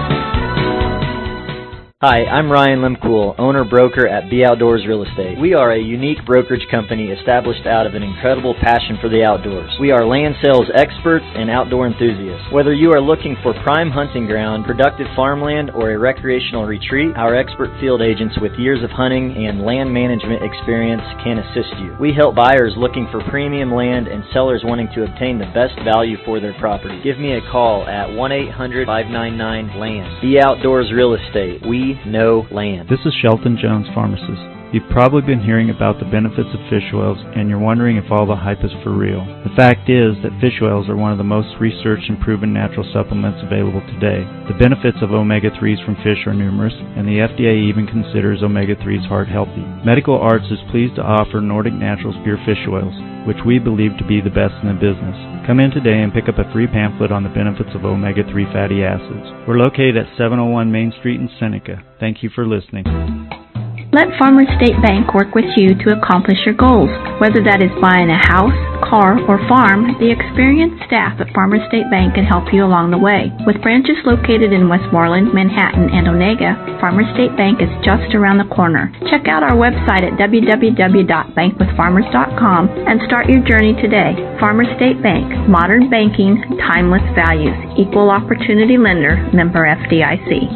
Hi, I'm Ryan Limcool, owner-broker at B Outdoors Real Estate. We are a unique brokerage company established out of an incredible passion for the outdoors. We are land sales experts and outdoor enthusiasts. Whether you are looking for prime hunting ground, productive farmland, or a recreational retreat, our expert field agents with years of hunting and land management experience can assist you. We help buyers looking for premium land and sellers wanting to obtain the best value for their property. Give me a call at one eight hundred, five nine nine, land. B Outdoors Real Estate. We know land. This is Shelton Jones, pharmacist. You've probably been hearing about the benefits of fish oils, and you're wondering if all the hype is for real. The fact is that fish oils are one of the most researched and proven natural supplements available today. The benefits of omega threes from fish are numerous, and the F D A even considers omega threes heart healthy. Medical Arts is pleased to offer Nordic Naturals pure fish oils, which we believe to be the best in the business. Come in today and pick up a free pamphlet on the benefits of omega three fatty acids. We're located at seven oh one Main Street in Seneca. Thank you for listening. Let Farmers State Bank work with you to accomplish your goals. Whether that is buying a house, car, or farm, the experienced staff at Farmers State Bank can help you along the way. With branches located in Westmoreland, Manhattan, and Onega, Farmers State Bank is just around the corner. Check out our website at w w w dot bank with farmers dot com and start your journey today. Farmers State Bank, modern banking, timeless values, equal opportunity lender, member F D I C.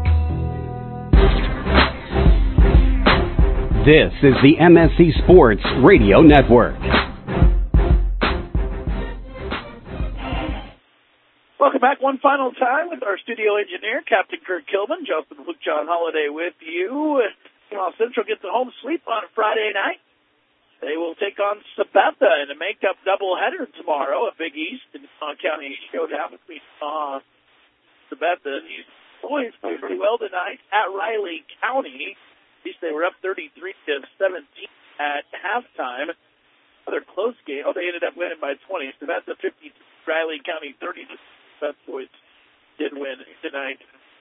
This is the M S C Sports Radio Network. Welcome back one final time with our studio engineer, Captain Kurt Kilman. Justin Luke John Holiday with you. While Central gets a home sleep on Friday night, they will take on Sabetha in a make-up doubleheader tomorrow, a Big East and Utah County showdown between uh, Sabetha. These boys played pretty well tonight at Riley County. At least they were up thirty-three to seventeen at halftime. Another close game. Oh, they ended up winning by twenty. Sabetha fifty, Riley County thirty. Best boys did win tonight.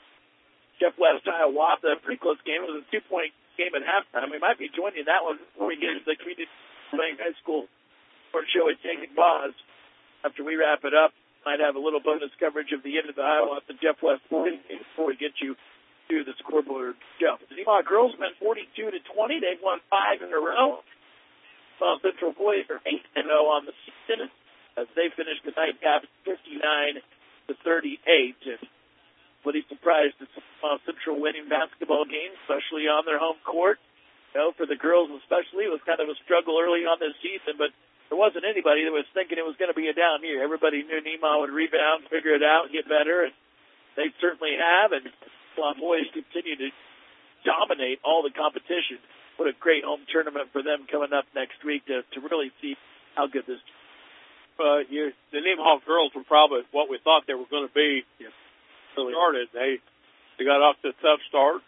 Jeff West, Hiawatha, pretty close game. It was a two-point game at halftime. We might be joining that one before we get to the Community Bank High School sports show at Taking Pause. After we wrap it up, might have a little bonus coverage of the end of the Hiawatha Jeff West boys game before we get you to the scoreboard. Jeff, the Nemaha girls went forty-two to twenty. They've won five in a row. While Central boys are eight and oh on the season as they finished the nightcap fifty-nine to thirty-eight. And pretty surprised at uh, Central winning basketball games, especially on their home court. You know, for the girls especially, it was kind of a struggle early on this season, but there wasn't anybody that was thinking it was going to be a down year. Everybody knew Nemaha would rebound, figure it out, get better, and they certainly have. And while boys continue to dominate all the competition, what a great home tournament for them coming up next week to, to really see how good this is. Uh, you, the Nemaha girls were probably what we thought they were going to be. Yeah. So they started. They they got off to a tough start.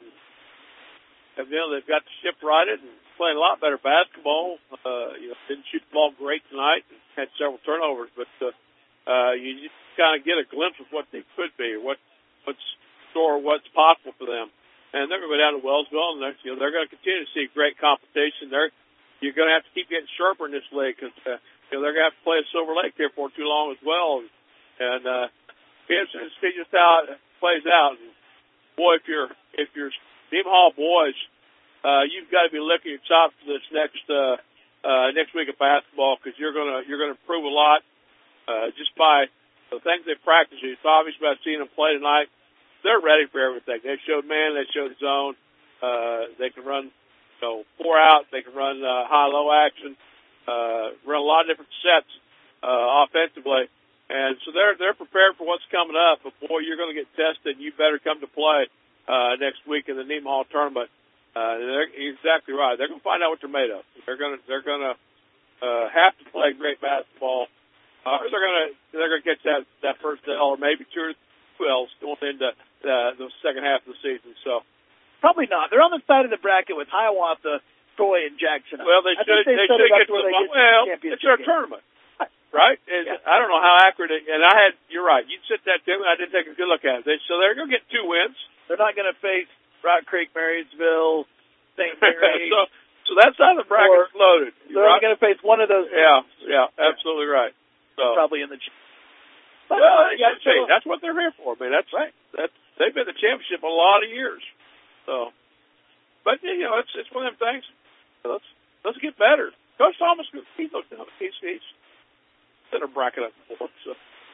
And, you know, they've got the ship righted and playing a lot better basketball. Uh, you know, didn't shoot the ball great tonight. And had several turnovers, but uh, uh, you just kind of get a glimpse of what they could be, what what's store, what's possible for them. And they're going to go down to Wellsville, and they're, you know, they're going to continue to see great competition. They're you're going to have to keep getting sharper in this league because. Uh, You know, they're going to have to play at Silver Lake here for too long as well. And, uh, it's, it's see just how it plays out. And boy, if you're, if you're Nemaha boys, uh, you've got to be licking your chops for this next, uh, uh, next week of basketball because you're going to, you're going to improve a lot, uh, just by the things they practice. It's obvious about seeing them play tonight. They're ready for everything. They showed man, they showed zone. Uh, they can run, you know, four out. They can run, uh, high-low action. Uh, run a lot of different sets, uh, offensively. And so they're, they're prepared for what's coming up. But boy, you're going to get tested. You better come to play, uh, next week in the Nemaha tournament. Uh, they're exactly right. They're going to find out what they're made of. They're going to, they're going to, uh, have to play great basketball. Uh, or they're going to, they're going to get that, that first L or maybe two or two L's going into, uh, the second half of the season. So. Probably not. They're on the side of the bracket with Hiawatha, Troy, and Jackson. Well, they should, they, they should get to the, get well, it's their game. Tournament, right? Yeah. I don't know how accurate it, and I had, you're right, you said that too, and I didn't take a good look at it. They, so they're going to get two wins. They're not going to face Rock Creek, Marysville, Saint Mary. so, so that's how the bracket's loaded. They're right? going to face one of those. Yeah, yeah, absolutely right. So probably in the. But, well, uh, yeah, say, that's what they're here for, man. That's right. That's they've been in the championship a lot of years. So, but you know, it's it's one of them things. Let's let's get better. Coach Thomas, he's he's he's set a bracket up before. So.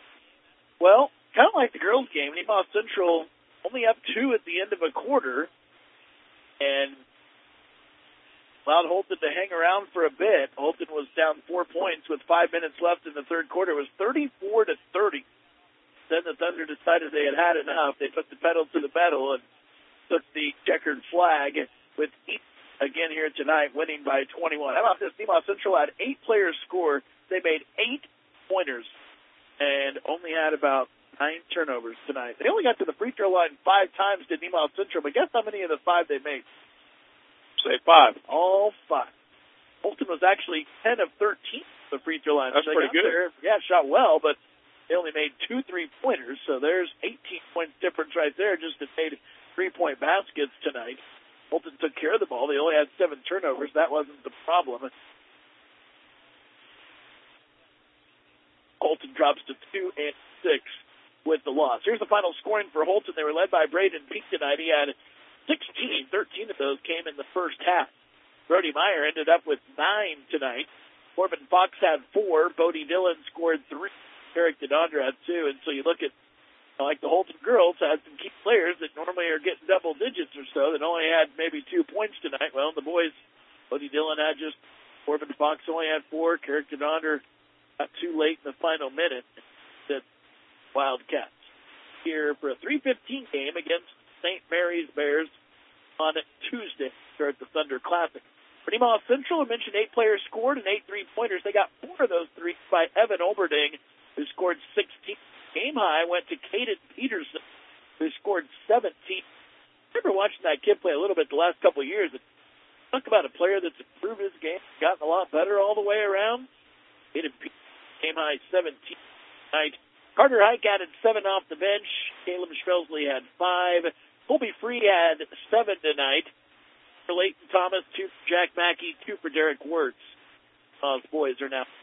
Well, kind of like the girls' game, Nemaha Central only up two at the end of a quarter, and allowed Holton to hang around for a bit. Holton was down four points with five minutes left in the third quarter. It was thirty-four to thirty. Then the Thunder decided they had had enough. They put the pedal to the metal and took the checkered flag with each. Again here tonight, winning by twenty-one. How about this? Nemaha Central had eight players score. They made eight pointers and only had about nine turnovers tonight. They only got to the free throw line five times to Nemaha Central, but guess how many of the five they made? Say five. All five. Holton was actually ten of thirteen at the free throw line. That's so pretty good. There. Yeah, shot well, but they only made two three-pointers, so there's eighteen points difference right there just to made three-point baskets tonight. Holton took care of the ball. They only had seven turnovers. That wasn't the problem. Holton drops to two and six with the loss. Here's the final scoring for Holton. They were led by Braden Peak tonight. He had sixteen. thirteen of those came in the first half. Brody Meyer ended up with nine tonight. Corbin Fox had four. Bodie Dillon scored three. Eric DeDondra had two. And so you look at, like the Holton girls, had some key players that normally are getting double digits or so that only had maybe two points tonight. Well, the boys, Bodie Dillon had just, Corbin Fox only had four. Eric DeDondra got too late in the final minute. That Wildcats here for a three fifteen game against Saint Mary's Bears on Tuesday. Start the Thunder Classic. For Nemaha Central, I mentioned eight players scored and eight three-pointers. They got four of those three by Evan Oberding, who scored sixteen. Game high went to Caden Peterson, who scored seventeen. I remember watching that kid play a little bit the last couple of years. Talk about a player that's improved his game, gotten a lot better all the way around. Caden Peterson, game high seventeen tonight. Carter Hike added seven off the bench. Caleb Shvelsley had five. Colby Free had seven tonight. For Leighton Thomas, two for Jack Mackey, two for Derek Wirtz. Uh, the boys are now.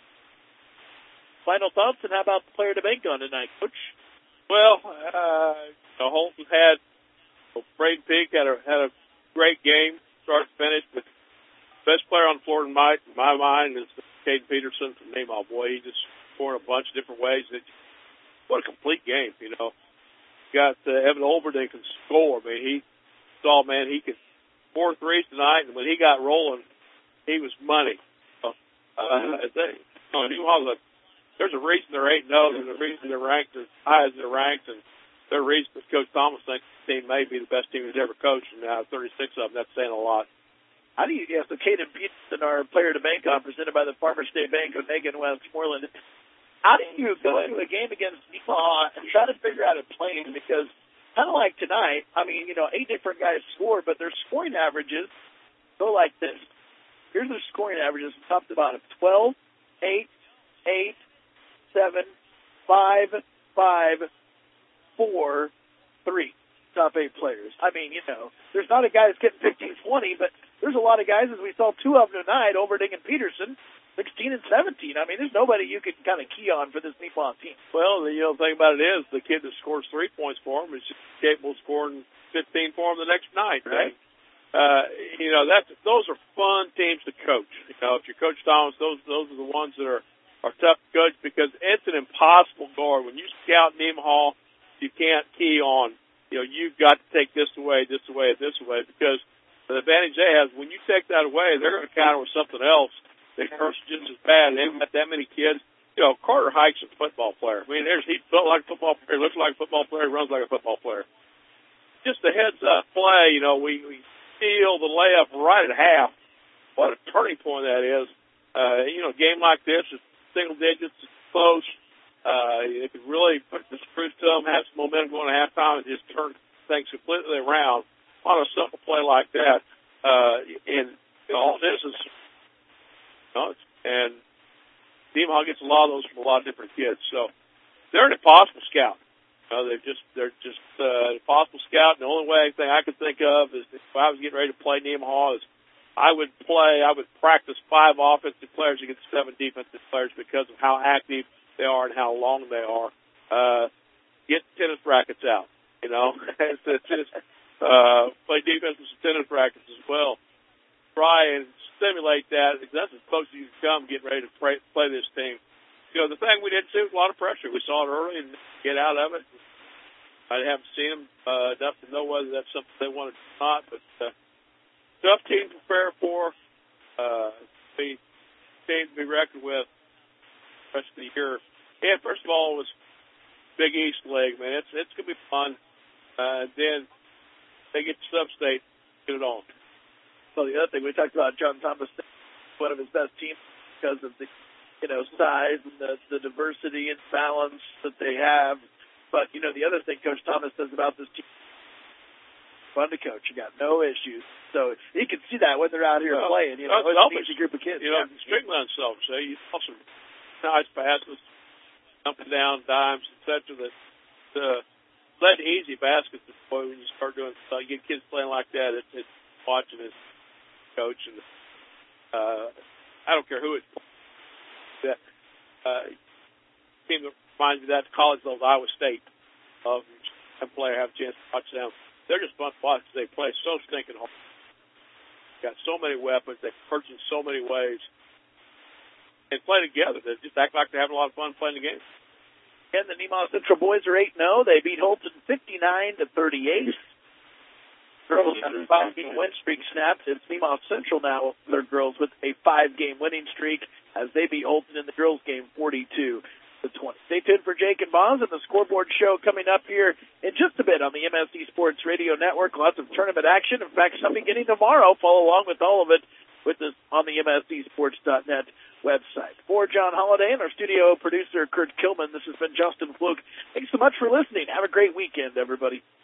Final thoughts, and how about the player to bank on tonight, Coach? Well, uh, Holton had, well, Braden Peak had a, had a great game, start to finish, but best player on the floor in my, in my mind is Caden Peterson from Nemaha. Boy, he just scored a bunch of different ways. It, what a complete game, you know. Got uh, Evan Olberding can score. I mean, he saw, man, he could four threes tonight, and when he got rolling, he was money. Uh, uh, they, you know, Nemaha, there's a reason they're eight and oh, there's a reason they're ranked as high as they're ranked, and there's a reason that Coach Thomas thinks the team may be the best team he's ever coached, and now thirty-six of them, that's saying a lot. How do you, yeah, so Caden Peterson, our player to bank on, presented by the Farmer State Bank of Megan Westmoreland. How do you go into a game against Nemaha and try to figure out a plan? Because kind of like tonight, I mean, you know, eight different guys scored, but their scoring averages go like this. Here's their scoring averages from top to bottom. twelve, eight, eight, seven, five, five, four, three. Top eight players. I mean, you know, there's not a guy that's getting fifteen, twenty, but there's a lot of guys, as we saw two of them tonight, Oberding and Peterson, sixteen and seventeen. I mean, there's nobody you can kind of key on for this Nemaha team. Well, the, you know, the thing about it is the kid that scores three points for him is capable of scoring fifteen for him the next night, right? Uh, you know, that's, those are fun teams to coach. You know, if you're Coach Thomas, those those are the ones that are, are tough to coach because it's an impossible guard. When you scout Nemaha, you can't key on, you know, you've got to take this away, this away, and this away because the advantage they have, when you take that away, they're going to counter with something else. They hurt just as bad. They haven't got that many kids. You know, Carter Hike's a football player. I mean, there's, he felt like a football player, looks like a football player, runs like a football player. Just a heads up play, you know, we, we steal the layup right at half. What a turning point that is. Uh, you know, a game like this is single digits, it's close. Uh, it could really put the screws to them, have some momentum going to halftime, and just turn things completely around on a simple play like that. Uh, and you know, all this is, you know, and Nemaha gets a lot of those from a lot of different kids. So they're an impossible scout. You know, they're just they're just uh, an impossible scout. And the only way thing I could think of is if I was getting ready to play Nemaha is I would play, I would practice five offensive players against seven defensive players because of how active they are and how long they are. Uh, get tennis rackets out. You know, it's, it's just, uh, play defense with some tennis rackets as well. Try and stimulate that. That's as close as you can come getting ready to play, play this team. You know, the thing we didn't see was a lot of pressure. We saw it early and get out of it. I haven't seen them uh, enough to know whether that's something they wanted or not, but uh, tough team to prepare for. Uh, be team to be reckoned with the rest of the year. And first of all, it was Big East leg, man. It's it's gonna be fun. Uh, then they get to sub-state, get it on. Well, the other thing we talked about, John Thomas, one of his best teams because of the, you know, size and the, the diversity and balance that they have. But you know, the other thing Coach Thomas says about this team, fun to coach. You got no issues. So he can see that when they're out here well, playing. You know, it's an easy group of kids. You know, yeah. Strickland himself, so he's awesome. Nice passes, jumping down, dimes, et cetera. That uh, led to easy baskets. Boy, when you start doing, uh, you get kids playing like that, it's, it's watching his coach, and uh, I don't care who it's. That uh, team that reminds me of that college level, Iowa State. Of uh, a player have a chance to watch them. They're just fun to watch. They play so stinking hard. Got so many weapons. They hurt in so many ways. And play together. They just act like they're having a lot of fun playing the game. And the Nemaha Central boys are eight and oh. They beat Holton fifty-nine to thirty-eight. Girls under five-game win streak snapped. It's Nemaha Central now, their girls, with a five-game winning streak as they beat Holton in the girls game forty-two the twenty. Stay tuned for Jake and Boz and the Scoreboard Show coming up here in just a bit on the M S C Sports Radio Network. Lots of tournament action. In fact, some beginning tomorrow. Follow along with all of it with us on the M S C sports dot net website. For John Holliday and our studio producer, Kurt Kilman, this has been Justin Fluke. Thanks so much for listening. Have a great weekend, everybody.